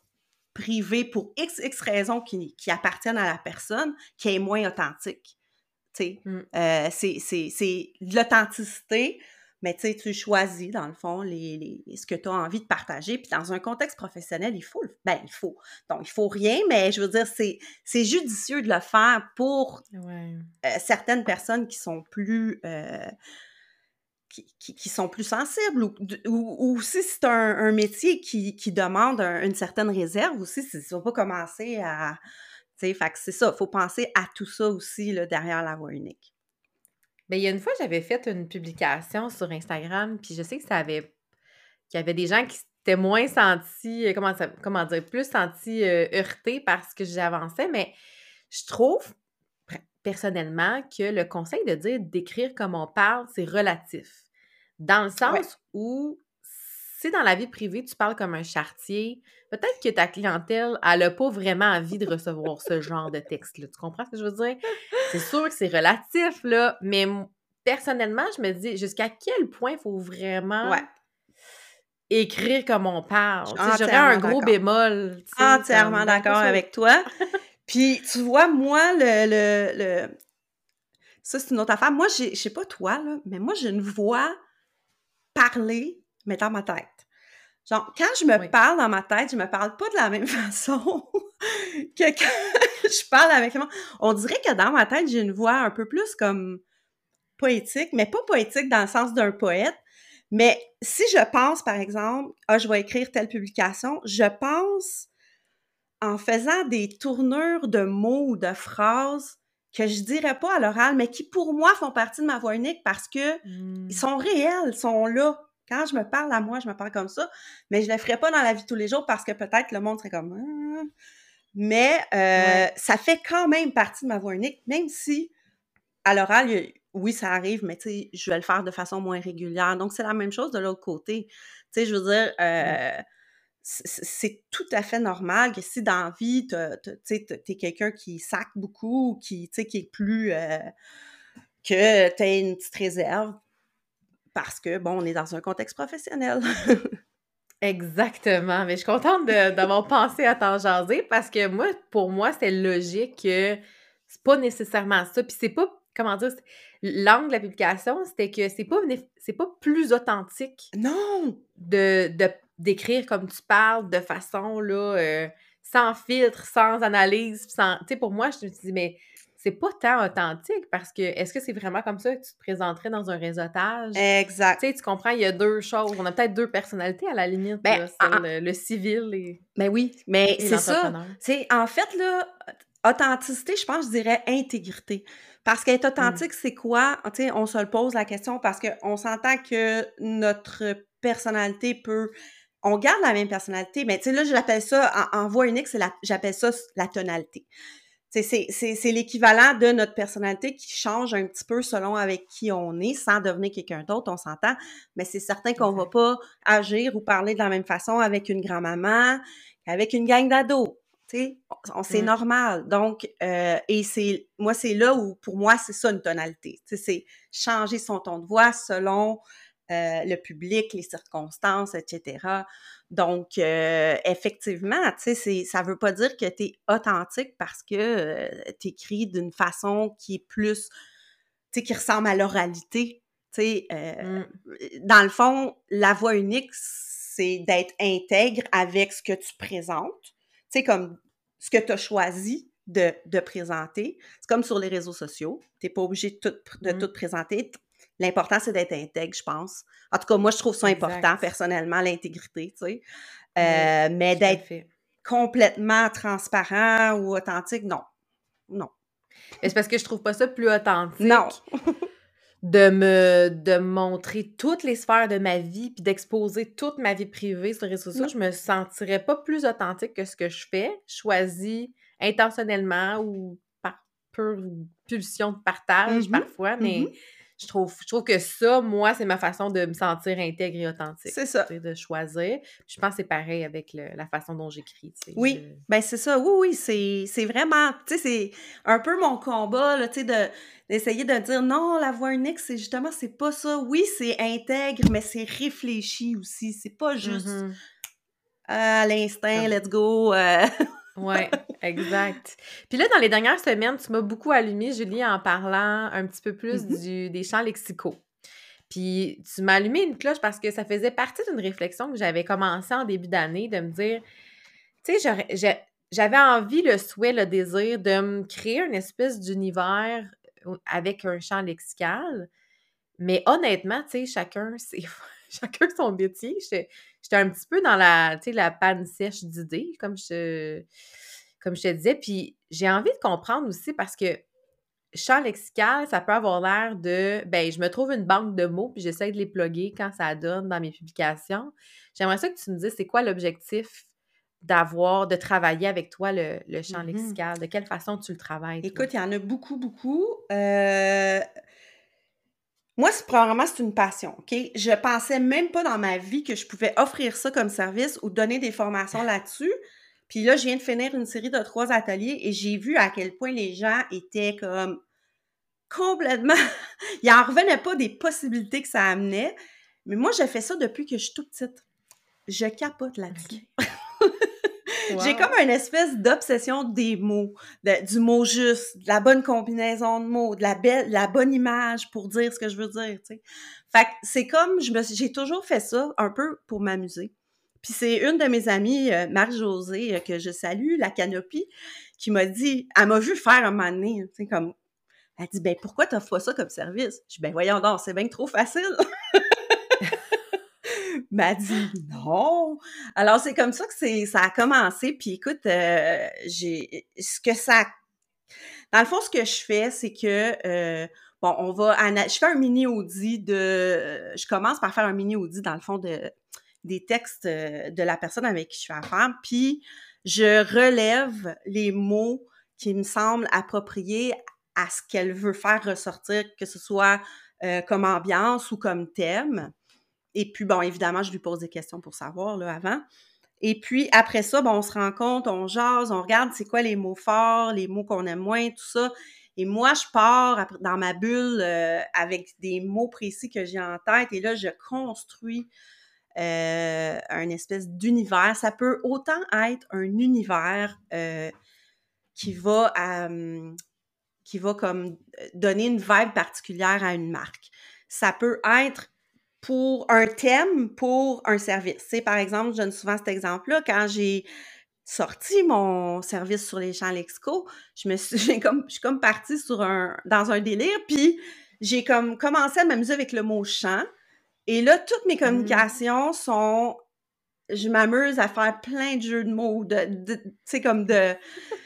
privée pour X, X raisons qui, qui appartiennent à la personne qui est moins authentique. Tu sais, Mm. euh, c'est, c'est, c'est de l'authenticité, mais tu sais, tu choisis, dans le fond, les, les, ce que tu as envie de partager. Puis dans un contexte professionnel, il faut, le- ben, il faut. Donc, il faut rien, mais je veux dire, c'est, c'est judicieux de le faire pour Ouais. euh, certaines personnes qui sont plus... euh, qui, qui, qui sont plus sensibles ou, ou, ou aussi c'est un, un métier qui, qui demande un- une certaine réserve aussi, si tu vas pas commencer à... Tu sais, fait que c'est ça, il faut penser à tout ça aussi là, derrière la voix unique. Ben, il y a une fois, j'avais fait une publication sur Instagram, puis je sais que ça avait qu'il y avait des gens qui s'étaient moins sentis, euh, comment ça comment dire? Plus sentis, heu, heurtés par ce que j'avançais, mais je trouve, pr personnellement, que le conseil de dire d'écrire comme on parle, c'est relatif. Dans le Ouais. sens où, si dans la vie privée, tu parles comme un charretier, peut-être que ta clientèle, elle a pas vraiment envie de recevoir ce genre de texte-là. Tu comprends ce que je veux dire? C'est sûr que c'est relatif, là, mais m personnellement, je me dis: «Jusqu'à quel point il faut vraiment Ouais, écrire comme on je suis parle?» Tu sais, j'aurais un entièrement gros d'accord. bémol, tu sais, Entièrement comme ben, pas d'accord sûr. avec toi. Puis, tu vois, moi, le, le, le... ça, c'est une autre affaire. Moi, j'ai, je sais pas toi, là, mais moi, j'ai une voix parler, mais dans ma tête. Genre, quand je me Oui. parle dans ma tête, je me parle pas de la même façon que quand je parle avec moi. On dirait que dans ma tête, j'ai une voix un peu plus comme poétique, mais pas poétique dans le sens d'un poète. Mais si je pense, par exemple, ah, je vais écrire telle publication, je pense en faisant des tournures de mots ou de phrases que je dirais pas à l'oral, mais qui pour moi font partie de ma voix unique parce que ils Mmh. sont réels, ils sont là. Quand je me parle à moi, je me parle comme ça, mais je le ferais pas dans la vie de tous les jours parce que peut-être le monde serait comme ah. Mais euh, Ouais. ça fait quand même partie de ma voix unique, même si à l'oral, il y a- oui, ça arrive, mais tu sais, je vais le faire de façon moins régulière. Donc, c'est la même chose de l'autre côté. Tu sais, je veux dire, Oui. euh, c'est c'est tout à fait normal que si dans la vie, t'as- t'as- tu sais, t'es t'es quelqu'un qui sac beaucoup ou qui, tu sais, qui est plus... euh, que tu aies une petite réserve parce que, bon, on est dans un contexte professionnel. Exactement, mais je suis contente de d'avoir pensé à t'en jaser parce que moi, pour moi, c'est logique que c'est pas nécessairement ça. Puis c'est pas, comment dire, c'est- l'angle de la publication, c'était que c'est pas, né- c'est pas plus authentique Non! de, de- d'écrire comme tu parles de façon, là, euh, sans filtre, sans analyse, sans, tu sais, pour moi, je me suis dit, mais c'est pas tant authentique parce que est-ce que c'est vraiment comme ça que tu te présenterais dans un réseautage? Exact. Tu sais, tu comprends, il y a deux choses. On a peut-être deux personnalités à la limite, Ben, là, en- celle, le civil et, ben oui, mais et c'est ça. l'entrepreneur. C'est en fait, là, authenticité, je pense, je dirais intégrité. Parce qu'être Mm. authentique, c'est quoi? Tu sais, on se le pose la question parce qu'on s'entend que notre personnalité peut... On garde la même personnalité, mais tu sais, là, j'appelle ça, en, en voix unique, c'est la, j'appelle ça la tonalité. C'est, c'est, c'est, c'est l'équivalent de notre personnalité qui change un petit peu selon avec qui on est, sans devenir quelqu'un d'autre, on s'entend. Mais c'est certain qu'on va Exact. pas agir ou parler de la même façon avec une grand-maman qu'avec une gang d'ados. Tu sais, on- c'est Mm. normal. Donc, euh, et c'est, moi, c'est là où, pour moi, c'est ça une tonalité. Tu sais, c'est changer son ton de voix selon euh, le public, les circonstances, et cetera. Donc, euh, effectivement, tu sais, c'est, ça veut pas dire que tu es authentique parce que euh, tu écris d'une façon qui est plus, tu sais, qui ressemble à l'oralité. Tu sais, euh, Mm. dans le fond, la voix unique, c'est d'être intègre avec ce que tu présentes. Tu sais, comme ce que tu as choisi de, de présenter. C'est comme sur les réseaux sociaux. Tu n'es pas obligé de tout, de Mm. tout présenter. L'important, c'est d'être intègre, je pense. En tout cas, moi, je trouve ça Exact. important, personnellement, l'intégrité, tu sais. Oui, Euh, mais tout à d'être fait. complètement transparent ou authentique, non. Non. Mais c'est parce que je trouve pas ça plus authentique Non. de me de montrer toutes les sphères de ma vie puis d'exposer toute ma vie privée sur les réseaux sociaux. Non. Je me sentirais pas plus authentique que ce que je fais, choisi intentionnellement ou par pure pulsion de partage Mhm, parfois, mais mhm. je trouve, je trouve que ça, moi, c'est ma façon de me sentir intègre et authentique. C'est ça. Tu sais, de choisir. Puis je pense que c'est pareil avec le- la façon dont j'écris. Tu sais, Oui, je- ben c'est ça. Oui, oui, c'est, c'est vraiment, tu sais, c'est un peu mon combat, là, tu sais, de, d'essayer de dire non, la voix unique, c'est justement, c'est pas ça. Oui, c'est intègre, mais c'est réfléchi aussi. C'est pas juste Mhm. à l'instinct, Comme- let's go. euh. Ouais, exact. Puis là, dans les dernières semaines, tu m'as beaucoup allumé, Julie, en parlant un petit peu plus Mhm. du, des champs lexicaux. Puis tu m'as allumé une cloche parce que ça faisait partie d'une réflexion que j'avais commencé en début d'année, de me dire, tu sais, j'aurais- j'ai- j'avais envie, le souhait, le désir de me créer une espèce d'univers euh, avec un champ lexical. Mais honnêtement, tu sais, chacun, c'est chacun son métier. J'étais j'étais un petit peu dans la, tu sais, la panne sèche d'idées, comme je, comme je te disais. Puis j'ai envie de comprendre aussi parce que champ lexical, ça peut avoir l'air de, ben, je me trouve une banque de mots puis j'essaie de les plugger quand ça donne dans mes publications. J'aimerais ça que tu me dises, c'est quoi l'objectif d'avoir, de travailler avec toi le, le champ Mhm. lexical? De quelle façon tu le travailles, toi? Écoute, il y en a beaucoup, beaucoup. Euh, Moi, c'est probablement c'est une passion, OK? Je pensais même pas dans ma vie que je pouvais offrir ça comme service ou donner des formations là-dessus. Puis là, je viens de finir une série de trois ateliers et j'ai vu à quel point les gens étaient comme complètement... Ils en revenaient pas des possibilités que ça amenait. Mais moi, j'ai fait ça depuis que je suis toute petite. Je capote là-dessus. OK. J'ai Wow. comme une espèce d'obsession des mots, de- du mot juste, de la bonne combinaison de mots, de la belle, de la bonne image pour dire ce que je veux dire, tu sais. Fait que c'est comme, je me, suis- j'ai toujours fait ça un peu pour m'amuser. Puis c'est une de mes amies, euh, Marie-Josée, euh, que je salue, la Canopie, qui m'a dit, elle m'a vu faire un moment donné, tu sais, comme, elle dit, ben pourquoi t'offres pas ça comme service? Je dis, ben voyons donc, c'est bien trop facile. M'a dit non. Alors c'est comme ça que c'est ça a commencé. Puis écoute, euh, j'ai ce que ça, dans le fond, ce que je fais, c'est que euh, bon, on va, ana- je fais un mini audit de, je commence par faire un mini audit dans le fond de des textes euh, de la personne avec qui je fais affaire. Puis je relève les mots qui me semblent appropriés à ce qu'elle veut faire ressortir, que ce soit euh, comme ambiance ou comme thème. Et puis, bon, évidemment, je lui pose des questions pour savoir, là, avant. Et puis, après ça, bon, on se rencontre, on jase, on regarde c'est quoi les mots forts, les mots qu'on aime moins, tout ça. Et moi, je pars après- dans ma bulle euh, avec des mots précis que j'ai en tête. Et là, je construis euh, un espèce d'univers. Ça peut autant être un univers euh, qui va, euh, qui va comme donner une vibe particulière à une marque. Ça peut être pour un thème, pour un service. Tu sais, par exemple, je donne souvent cet exemple-là, quand j'ai sorti mon service sur les champs lexicaux, je me suis j'ai comme je suis comme partie sur un dans un délire, puis j'ai comme commencé à m'amuser avec le mot champ et là, toutes mes Mmh. communications sont je m'amuse à faire plein de jeux de mots, de de tu sais, comme de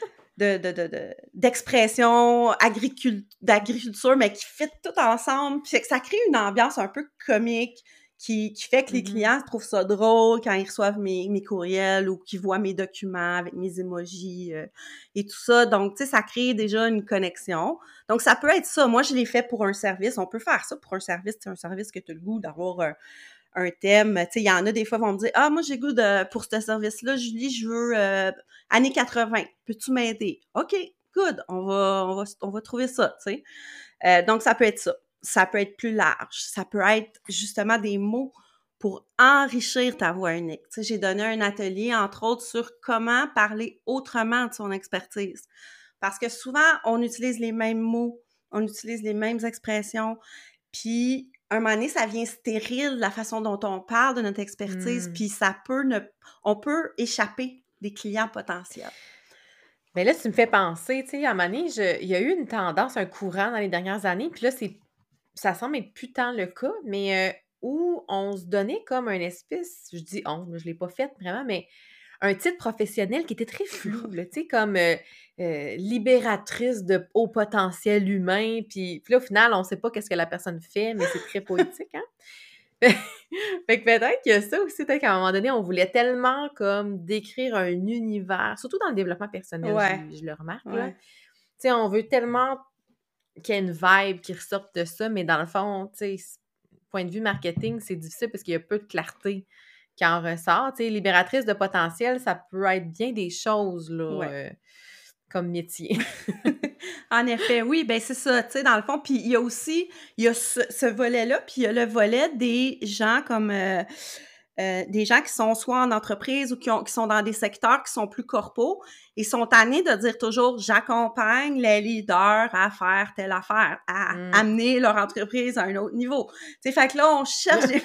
de de de de d'expressions agricul d'agriculture, mais qui fit tout ensemble, puis fait que ça crée une ambiance un peu comique qui qui fait que les Mmh mh. clients trouvent ça drôle quand ils reçoivent mes mes courriels ou qu'ils voient mes documents avec mes emojis, heu, et tout ça. Donc, tu sais, ça crée déjà une connexion. Donc, ça peut être ça. Moi, je l'ai fait pour un service. On peut faire ça pour un service. C'est un service que tu as le goût d'avoir un un thème. Tu sais, il y en a des fois, vont me dire: «Ah, moi, j'ai le goût de pour ce service-là, Julie, je veux, heu, années quatre-vingts. Peux-tu m'aider?» «OK, good, on va on va on va trouver ça», tu sais? Heu, donc ça peut être ça. Ça peut être plus large. Ça peut être justement des mots pour enrichir ta voix unique. Tu sais, j'ai donné un atelier, entre autres, sur comment parler autrement de son expertise. Parce que souvent, on utilise les mêmes mots, on utilise les mêmes expressions, puis un moment donné, ça vient stérile, la façon dont on parle de notre expertise, Mmh. puis ça peut ne on peut échapper des clients potentiels. Mais là, tu me fais penser, tu sais, à un moment donné, je il y a eu une tendance, un courant dans les dernières années, puis là, c'est ça semble être plus tant le cas, mais heu, où on se donnait comme un espèce, je dis «on», je l'ai pas fait vraiment, mais un titre professionnel qui était très flou, là, tu sais, comme, heu heu, libératrice de haut potentiel humain, puis puis là, au final, on sait pas qu'est-ce que la personne fait, mais c'est très poétique, hein? Fait que peut-être qu'il y a ça aussi, peut-être qu'à un moment donné, on voulait tellement comme décrire un univers, surtout dans le développement personnel, je Ouais, je le remarque, là. ouais. Tu sais, on veut tellement qu'il y ait une vibe qui ressorte de ça, mais dans le fond, tu sais, s point de vue marketing, c'est difficile parce qu'il y a peu de clarté qui en ressort. Tu sais, libératrice de potentiel, ça peut être bien des choses, là, Ouais. heu, comme métier. En effet, oui, ben c'est ça, tu sais, dans le fond, puis il y a aussi, il y a ce ce volet-là, puis il y a le volet des gens comme, heu heu, des gens qui sont soit en entreprise ou qui ont qui sont dans des secteurs qui sont plus corpos et sont tannés de dire toujours: «J'accompagne les leaders à faire telle affaire, à Mmh. amener leur entreprise à un autre niveau». Tu sais, fait que là, on cherche des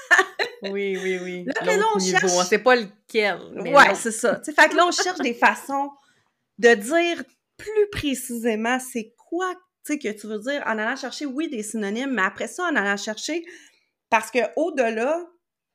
Oui, oui, oui. là, là, L'autre on niveau. On cherche sait pas lequel, mais ouais, l'autre. c'est ça. Tu sais, fait que là, on cherche des façons de dire plus précisément c'est quoi, tu sais, que tu veux dire en allant chercher, oui, des synonymes, mais après ça, en allant chercher parce qu'au-delà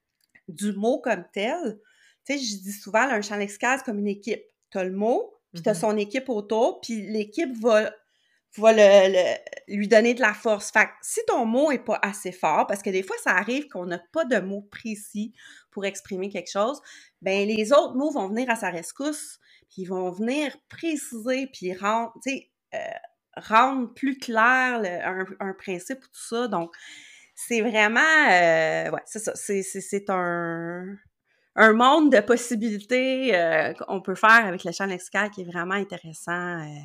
du mot comme tel, tu sais, je dis souvent, là, un champ lexical, c'est comme une équipe. Tu as le mot, puis tu as Mmh. son équipe autour, puis l'équipe va va le le lui donner de la force. Fait que si ton mot est pas assez fort, parce que des fois, ça arrive qu'on n'a pas de mots précis pour exprimer quelque chose, ben les autres mots vont venir à sa rescousse, puis ils vont venir préciser, puis rendre, tu sais, heu, rendre plus clair le un un principe ou tout ça. Donc, c'est vraiment, heu, ouais, c'est ça, c'est c'est c'est un un monde de possibilités, heu, qu'on peut faire avec le champ lexical qui est vraiment intéressant, heu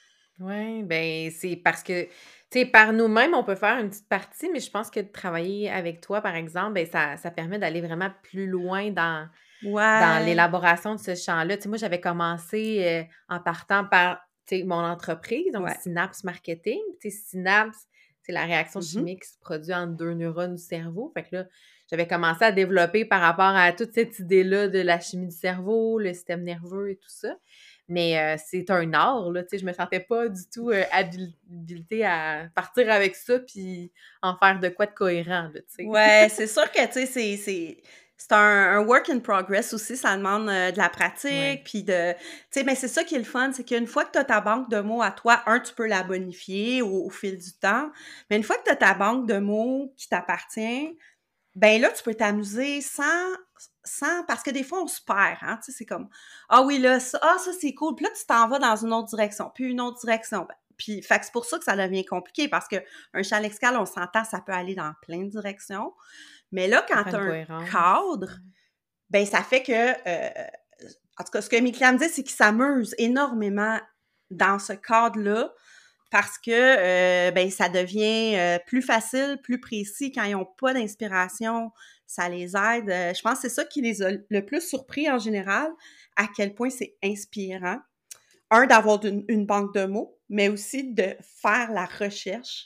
Ouais, ben, c'est parce que, tu sais, par nous-mêmes, on peut faire une petite partie, mais je pense que de travailler avec toi, par exemple, ben, ça ça permet d'aller vraiment plus loin dans dans ouais. l'élaboration de ce champ-là. Tu sais, moi, j'avais commencé, heu, en partant par, tu sais, mon entreprise, donc Ouais. Synapse Marketing. Tu sais, Synapse, c'est la réaction Mmh mh. chimique qui se produit entre deux neurones du cerveau. Fait que là, j'avais commencé à développer par rapport à toute cette idée-là de la chimie du cerveau, le système nerveux et tout ça. Mais heu, c'est un art, là, tu sais, je me sentais pas du tout, heu, habil habilitée à partir avec ça puis en faire de quoi de cohérent, là, tu sais. Ouais, c'est sûr que, tu sais, c'est c'est c'est un un work in progress aussi, ça demande, heu, de la Ouais, pratique puis de tu sais, mais c'est ça qui est le fun, c'est qu'une fois que tu as ta banque de mots à toi, un tu peux la bonifier au au fil du temps, mais une fois que tu as ta banque de mots qui t'appartient, ben là, tu peux t'amuser sans sans parce que des fois, on se perd, hein, tu sais, c'est comme: «Ah oui, là, ça ah ça, c'est cool», puis là, tu t'en vas dans une autre direction, puis une autre direction, ben puis fait que c'est pour ça que ça devient compliqué parce qu'un champ lexical, on s'entend, ça peut aller dans plein de directions. Mais là, ça quand prend tu as une un cohérence. cadre, ben ça fait que, heu, en tout cas, ce que mes clients me disent, c'est qu'ils s'amusent énormément dans ce cadre-là parce que, heu, ben ça devient, heu, plus facile, plus précis quand ils ont pas d'inspiration, ça les aide, heu, je pense que c'est ça qui les a le plus surpris en général, à quel point c'est inspirant. Un, d'avoir d'une une banque de mots, mais aussi de faire la recherche.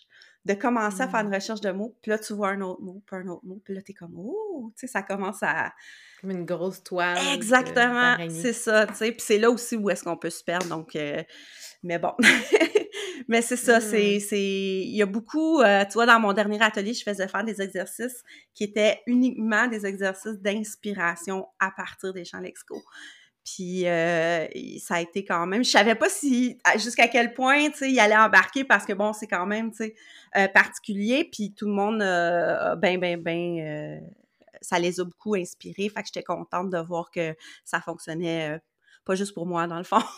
de commencer à faire Mmh. une recherche de mots, puis là, tu vois un autre mot, puis un autre mot, puis là, t'es comme «Oh!» Tu sais, ça commence à Comme une grosse toile de exactement, d'araignée. c'est ça, tu sais, puis c'est là aussi où est-ce qu'on peut se perdre, donc heu, mais bon. Mais c'est ça, c'est Mmh. c'est il y a beaucoup, heu, tu vois, dans mon dernier atelier, je faisais faire des exercices qui étaient uniquement des exercices d'inspiration à partir des champs lexicaux. Puis euh, ça a été quand même, je savais pas si jusqu'à quel point, tu sais, il allait embarquer parce que bon, c'est quand même, tu sais, euh, particulier. Puis tout le monde, euh, ben, ben, ben, euh, ça les a beaucoup inspirés. Fait que j'étais contente de voir que ça fonctionnait, euh, pas juste pour moi dans le fond.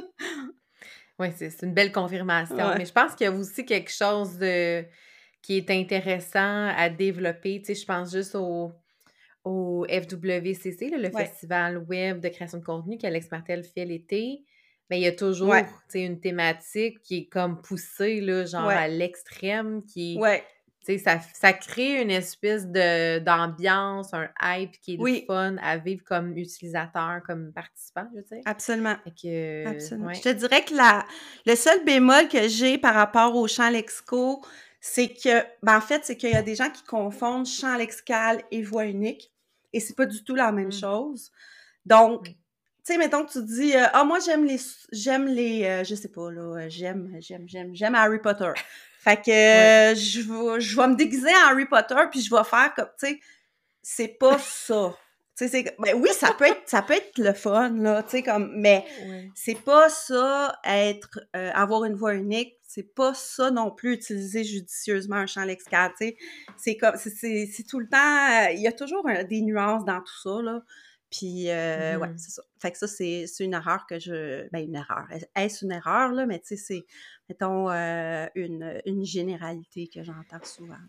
Ouais, c'est c'est une belle confirmation. Ouais, Mais je pense qu'il y a aussi quelque chose de qui est intéressant à développer. Tu sais, je pense juste au au F W C C, là, le ouais, festival web de création de contenu qu'Alex Martel fait l'été. Mais il y a ouais, toujours, tu sais, une thématique qui est comme poussée, là, genre ouais, à l'extrême, qui est, ouais, tu sais, ça, ça crée une espèce de d'ambiance, un hype qui est le oui, fun à vivre comme utilisateur, comme participant, je veux dire. absolument. Fait que, Absolument. Je ouais. te dirais que la le seul bémol que j'ai par rapport aux champs lexicaux, c'est que, ben, en fait, c'est qu'il y a des gens qui confondent champ lexical et voix unique, et c'est pas du tout la même Mm, chose. Donc, oui. tu sais, mettons que tu dis, euh, ah, moi, j'aime les, j'aime les, euh, je sais pas, là, euh, j'aime, j'aime, j'aime, j'aime Harry Potter. Fait que Ouais. euh, je vais, je vais me déguiser en Harry Potter, puis je vais faire comme, tu sais, c'est pas ça. Tu sais, c'est ben oui, ça peut être ça peut être le fun là, tu sais comme mais Ouais. c'est pas ça être euh, avoir une voix unique, c'est pas ça non plus utiliser judicieusement un champ lexical, tu sais. C'est comme c'est c'est c'est tout le temps euh, il y a toujours un- des nuances dans tout ça là. Puis euh, ouais, Mhm. c'est ça. Fait que ça c'est c'est une erreur que je ben une erreur. Est-ce une erreur là, mais tu sais c'est mettons euh, une une généralité que j'entends souvent.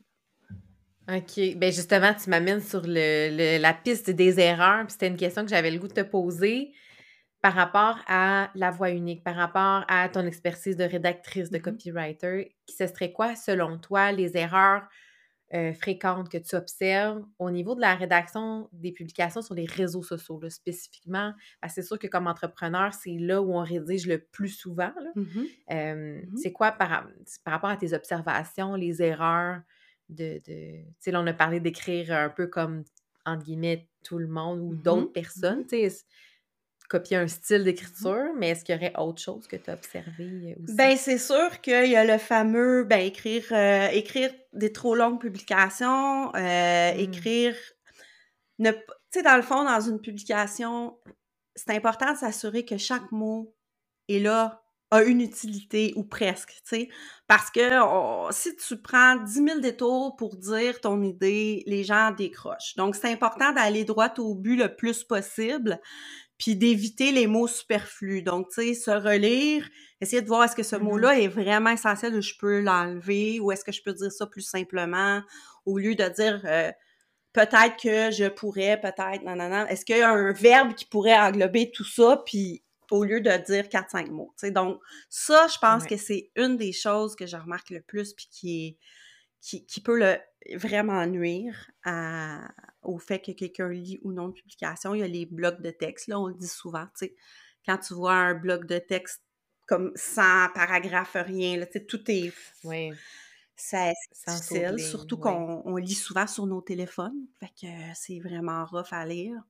OK. Ben justement, tu m'amènes sur le, le- la piste des erreurs. Puis c'était une question que j'avais le goût de te poser par rapport à la voix unique, par rapport à ton expertise de rédactrice, de Mhm. copywriter. Ce serait quoi, selon toi, les erreurs euh, fréquentes que tu observes au niveau de la rédaction des publications sur les réseaux sociaux, là, spécifiquement? Parce que c'est sûr que comme entrepreneur, c'est là où on rédige le plus souvent, là. Mhm. Euh, Mhm. c'est quoi par, par rapport à tes observations, les erreurs de, de tu sais, là, on a parlé d'écrire un peu comme, entre guillemets, tout le monde ou d'autres Mhm. personnes, Mhm. tu sais, copier un style Mhm. d'écriture, mais est-ce qu'il y aurait autre chose que tu as observé euh, aussi? Ben, c'est sûr qu'il y a le fameux, ben, écrire, euh, écrire des trop longues publications, euh, Hmm. écrire, ne, p- tu sais, dans le fond, dans une publication, c'est important de s'assurer que chaque mot est là, a une utilité ou presque, tu sais, parce que on- si tu prends dix mille détours pour dire ton idée, les gens décrochent. Donc, c'est important d'aller droit au but le plus possible, puis d'éviter les mots superflus. Donc, tu sais, se relire, essayer de voir est-ce que ce Mhm. mot-là est vraiment essentiel ou je peux l'enlever ou est-ce que je peux dire ça plus simplement au lieu de dire euh, peut-être que je pourrais, peut-être, non, non, non. Est-ce qu'il y a un verbe qui pourrait englober tout ça, puis au lieu de dire quatre cinq mots, tu sais. Donc, ça, je pense Ouais. que c'est une des choses que je remarque le plus, puis qui est qui, qui peut le, vraiment nuire à, au fait que quelqu'un lit ou non une publication. Il y a les blocs de texte, là, on le dit souvent, tu sais. Quand tu vois un bloc de texte comme sans paragraphe, rien, là, tu sais, tout est... Ouais. C'est Sans saut de difficile, ligne, surtout ouais. qu'on on lit souvent sur nos téléphones, fait que c'est vraiment rough à lire.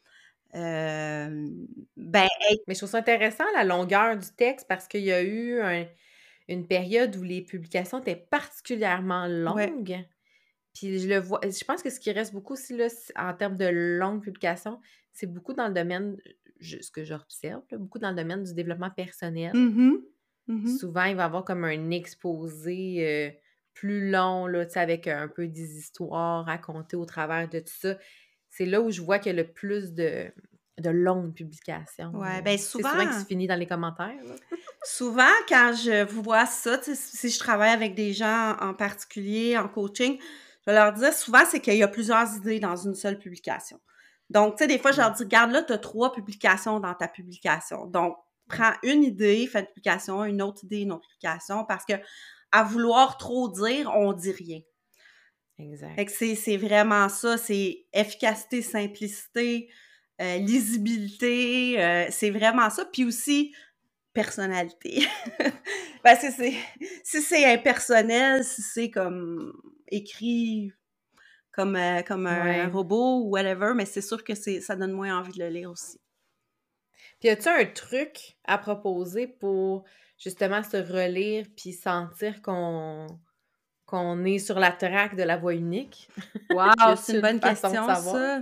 Euh, ben, hey, Mais je trouve ça intéressant, la longueur du texte, parce qu'il y a eu un- une période où les publications étaient particulièrement ouais. longues. Puis je le vois, je pense que ce qui reste beaucoup aussi, là, c- en termes de longues publications, c'est beaucoup dans le domaine, je- ce que j'observe, là, beaucoup dans le domaine du développement personnel. Mhm. Mhm. Souvent, il va y avoir comme un exposé euh, plus long, là, tu sais, avec un peu des histoires racontées au travers de tout ça. C'est là où je vois qu'il y a le plus de, de longues publications. Ouais, euh. ben C'est souvent qui se souvent, finit dans les commentaires, là. souvent, quand je vois ça, tu sais, si je travaille avec des gens en particulier, en coaching, je vais leur dire souvent, c'est qu'il y a plusieurs idées dans une seule publication. Donc, tu sais, des fois, je leur Ouais, dis, regarde là, tu as trois publications dans ta publication. Donc, ouais, prends une idée, fais une publication, une autre idée, une autre publication, parce que à vouloir trop dire, on dit rien. Fait que exact. c'est, c'est vraiment ça, c'est efficacité, simplicité, euh, lisibilité, euh, c'est vraiment ça. Puis aussi, personnalité. Parce que c'est si c'est impersonnel, si c'est comme écrit comme, euh, comme un Ouais. robot ou whatever, mais c'est sûr que c'est ça donne moins envie de le lire aussi. Puis as-tu un truc à proposer pour justement se relire puis sentir qu'on qu'on est sur la traque de la voix unique? Wow, Y c'est a-t-il une une bonne façon de question, savoir? ça.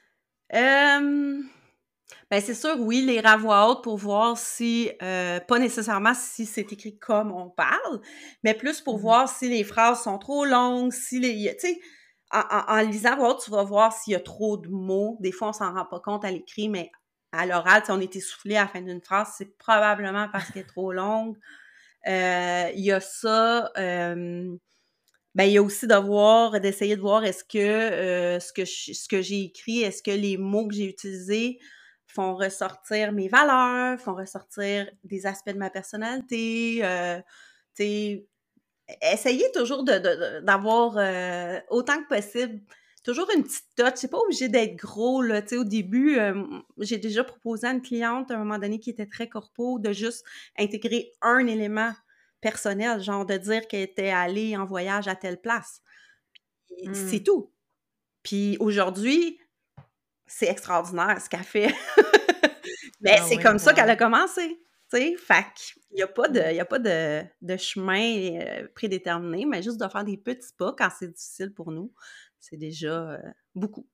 Euh, ben c'est sûr, oui, lire à voix haute pour voir si, euh, pas nécessairement si c'est écrit comme on parle, mais plus pour Mhm. voir si les phrases sont trop longues, si les, tu sais, en, en, en lisant à voix haute, tu vas voir s'il y a trop de mots. Des fois, on s'en rend pas compte à l'écrit, mais à l'oral, si on est essoufflé à la fin d'une phrase, c'est probablement parce qu'elle est trop longue. Euh, Il y a ça. Euh, ben, il y a aussi de voir, d'essayer de voir est-ce que euh, ce que je- ce que j'ai écrit, est-ce que les mots que j'ai utilisés font ressortir mes valeurs, font ressortir des aspects de ma personnalité. Euh, tu sais, essayez toujours de, de- de- d'avoir euh, autant que possible. Toujours une petite touch. C'est pas obligé d'être gros, là. Tu sais, au début, euh, j'ai déjà proposé à une cliente, à un moment donné, qui était très corpo, de juste intégrer un élément personnel, genre de dire qu'elle était allée en voyage à telle place. Et c'est Mm. tout. Puis aujourd'hui, c'est extraordinaire ce qu'elle fait. Mais Ah c'est oui, comme ça qu'elle wow. a commencé. Tu sais, fait qu'il n'y a pas de, Mm. il y a pas de, de chemin euh, prédéterminé, mais juste de faire des petits pas quand c'est difficile pour nous, c'est déjà euh, beaucoup.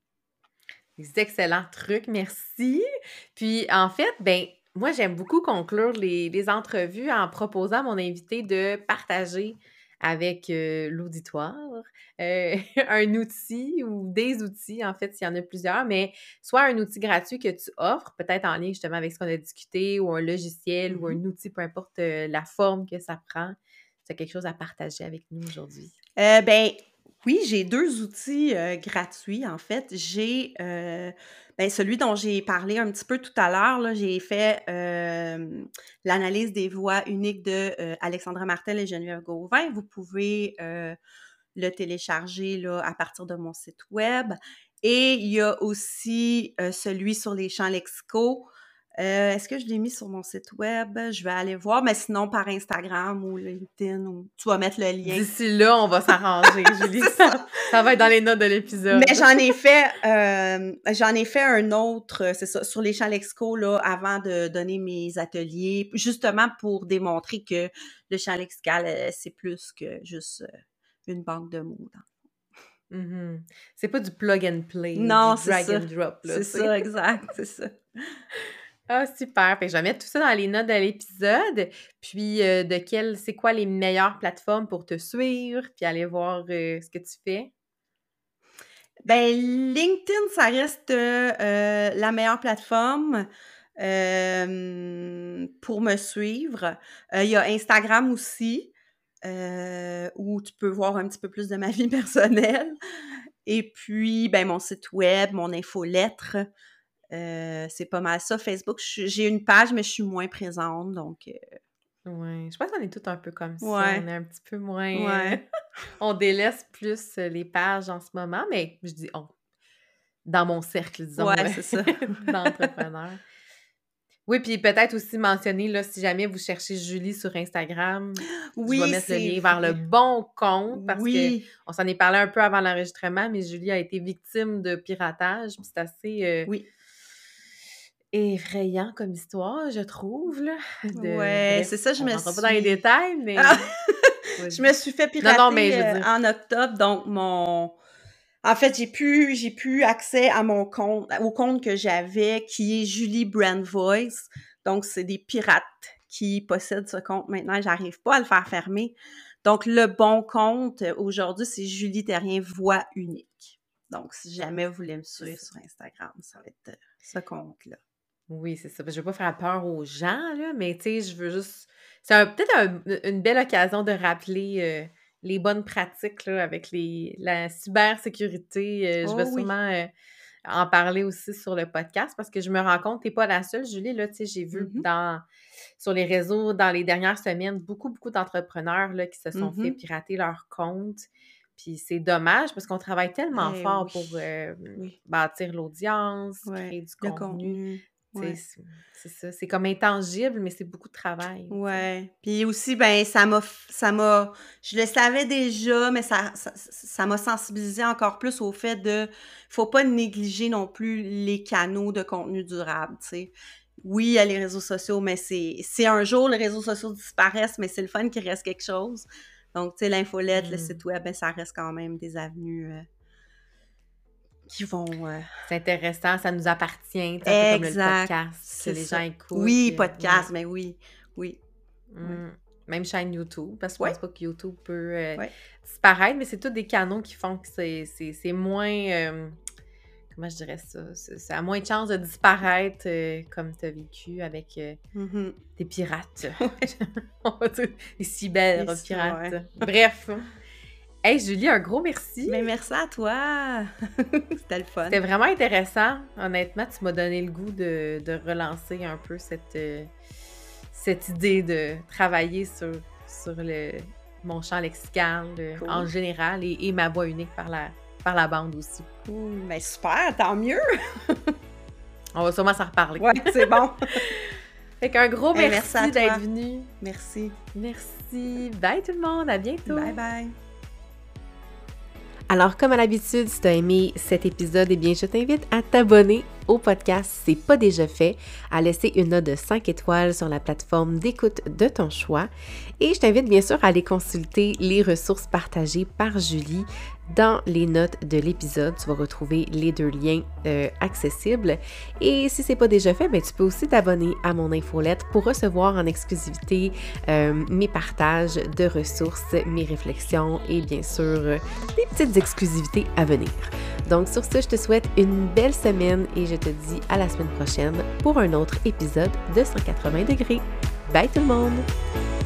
Des excellents trucs, merci. Puis en fait, ben moi j'aime beaucoup conclure les, les entrevues en proposant à mon invité de partager avec euh, l'auditoire euh, un outil ou des outils, en fait, s'il y en a plusieurs, mais soit un outil gratuit que tu offres, peut-être en lien justement avec ce qu'on a discuté, ou un logiciel ou un Mhm. outil, peu importe euh, la forme que ça prend. Tu as quelque chose à partager avec nous aujourd'hui. Euh, ben, oui, j'ai deux outils euh, gratuits, en fait. J'ai euh, ben, celui dont j'ai parlé un petit peu tout à l'heure, là, j'ai fait euh, l'analyse des voix uniques de euh, Alexandra Martel et Geneviève Gauvin. Vous pouvez euh, le télécharger là, à partir de mon site web. Et il y a aussi euh, celui sur les champs lexicaux. Euh, est-ce que je l'ai mis sur mon site web? Je vais aller voir, mais sinon par Instagram ou LinkedIn, ou tu vas mettre le lien. D'ici là, on va s'arranger, Julie. C'est ça. Ça, ça va être dans les notes de Mais l'épisode. j'en ai fait, euh, j'en ai fait un autre, euh, c'est ça, sur les champs lexicaux, là, avant de donner mes ateliers, justement pour démontrer que le champ lexical, euh, c'est plus que juste euh, une banque de mots. Mhm. C'est pas du plug and play, du Non, c'est drag ça. and drop, là, C'est tu sais. ça, exact, c'est ça. Ah, super. Fait que je vais mettre tout ça dans les notes de l'épisode. Puis, euh, de quelles, c'est quoi les meilleures plateformes pour te suivre, puis aller voir euh, ce que tu fais? Ben, LinkedIn, ça reste euh, euh, la meilleure plateforme euh, pour me suivre. Euh, Il y a Instagram aussi, euh, où tu peux voir un petit peu plus de ma vie personnelle. Et puis, ben, mon site web, mon infolettre, euh, c'est pas mal ça. Facebook, je suis- j'ai une page, mais je suis moins présente, donc euh, Ouais, je pense qu'on est tous un peu comme ça. On ouais, est un petit peu moins... euh, ouais, on délaisse plus euh, les pages en ce moment, mais je dis on, dans mon cercle, disons, ouais, euh, c'est ça. d'entrepreneurs. Oui, puis peut-être aussi mentionner, là, si jamais vous cherchez Julie sur Instagram, je vais Oui, mettre le c'est lien vers le vrai. bon compte parce que Oui, on s'en est parlé un peu avant l'enregistrement, mais Julie a été victime de piratage, puis c'est assez euh, oui. effrayant comme histoire, je trouve, là. De Ouais, c'est bref, ça, je on me rentre pas dans les suis détails, ah! mais Je me vas-y. suis fait Non, non, mais pirater, je veux heu, dire, en octobre, donc mon en fait, j'ai plus j'ai plus accès à mon compte au compte que j'avais qui est Julie Brand Voice. Donc c'est des pirates qui possèdent ce compte maintenant, j'arrive pas à le faire fermer. Donc le bon compte, heu, aujourd'hui, c'est Julie Terrien Voix unique. Donc si jamais vous voulez me c'est suivre ça. sur Instagram, ça va être, heu, ce compte-là. Oui, c'est ça. Parce que je veux pas faire peur aux gens, là, mais tu sais, je veux juste. C'est un- peut-être un- une belle occasion de rappeler euh, les bonnes pratiques là, avec les, la cybersécurité. Euh, je vais Oh oui. sûrement euh, en parler aussi sur le podcast parce que je me rends compte, t'es pas la seule, Julie. Là, tu sais, j'ai vu Mmh mh. dans, sur les réseaux dans les dernières semaines beaucoup, beaucoup d'entrepreneurs là, qui se sont fait Mmh. pirater leur compte. Puis c'est dommage parce qu'on travaille tellement Eh fort oui, pour euh, oui. bâtir l'audience, Ouais, créer du le contenu. contenu. Ouais. C'est, c'est ça. C'est comme intangible, mais c'est beaucoup de travail. Ouais. Puis aussi, ben ça m'a... ça m'a je le savais déjà, mais ça, ça, ça m'a sensibilisé encore plus au fait de... faut pas négliger non plus les canaux de contenu durable, tu sais. Oui, il y a les réseaux sociaux, mais c'est, c'est un jour, les réseaux sociaux disparaissent, mais c'est le fun qu'il reste quelque chose. Donc, tu sais, l'infolette, mm. le site web, ben, ça reste quand même des avenues euh, qui vont... Euh... C'est intéressant, ça nous appartient, un peu comme le podcast, que les ça. gens écoutent. Oui, podcast, mais oui, oui. Mm. oui. Même chaîne YouTube, parce que ouais. je pense pas que YouTube peut euh, ouais. disparaître, mais c'est tous des canaux qui font que c'est, c'est, c'est moins... Euh, comment je dirais ça? Ça a moins de chances de disparaître euh, comme tu as vécu avec euh, mm-hmm. des pirates. On va dire des cyber Les pirates. ouais. Bref. Hey Julie, un gros merci. Mais merci à toi. C'était le fun. C'était vraiment intéressant. Honnêtement, tu m'as donné le goût de, de relancer un peu cette, euh, cette idée de travailler sur, sur le, mon champ lexical euh, cool. en général et, et ma voix unique par la par la bande aussi. Cool. Mais super, tant mieux! On va sûrement s'en reparler. Ouais, c'est bon. Fait qu'un gros hey, merci, merci d'être venu. Merci. Merci. Bye tout le monde, à bientôt. Bye bye. Alors, comme à l'habitude, si tu as aimé cet épisode, eh bien, je t'invite à t'abonner au podcast si ce n'est pas déjà fait, à laisser une note de cinq étoiles sur la plateforme d'écoute de ton choix. Et je t'invite bien sûr à aller consulter les ressources partagées par Julie dans les notes de l'épisode. Tu vas retrouver les deux liens euh, accessibles. Et si ce n'est pas déjà fait, bien, tu peux aussi t'abonner à mon infolette pour recevoir en exclusivité euh, mes partages de ressources, mes réflexions et bien sûr euh, des petites exclusivités à venir. Donc sur ce, je te souhaite une belle semaine et je te dis à la semaine prochaine pour un autre épisode de cent quatre-vingts degrés. Bye tout le monde!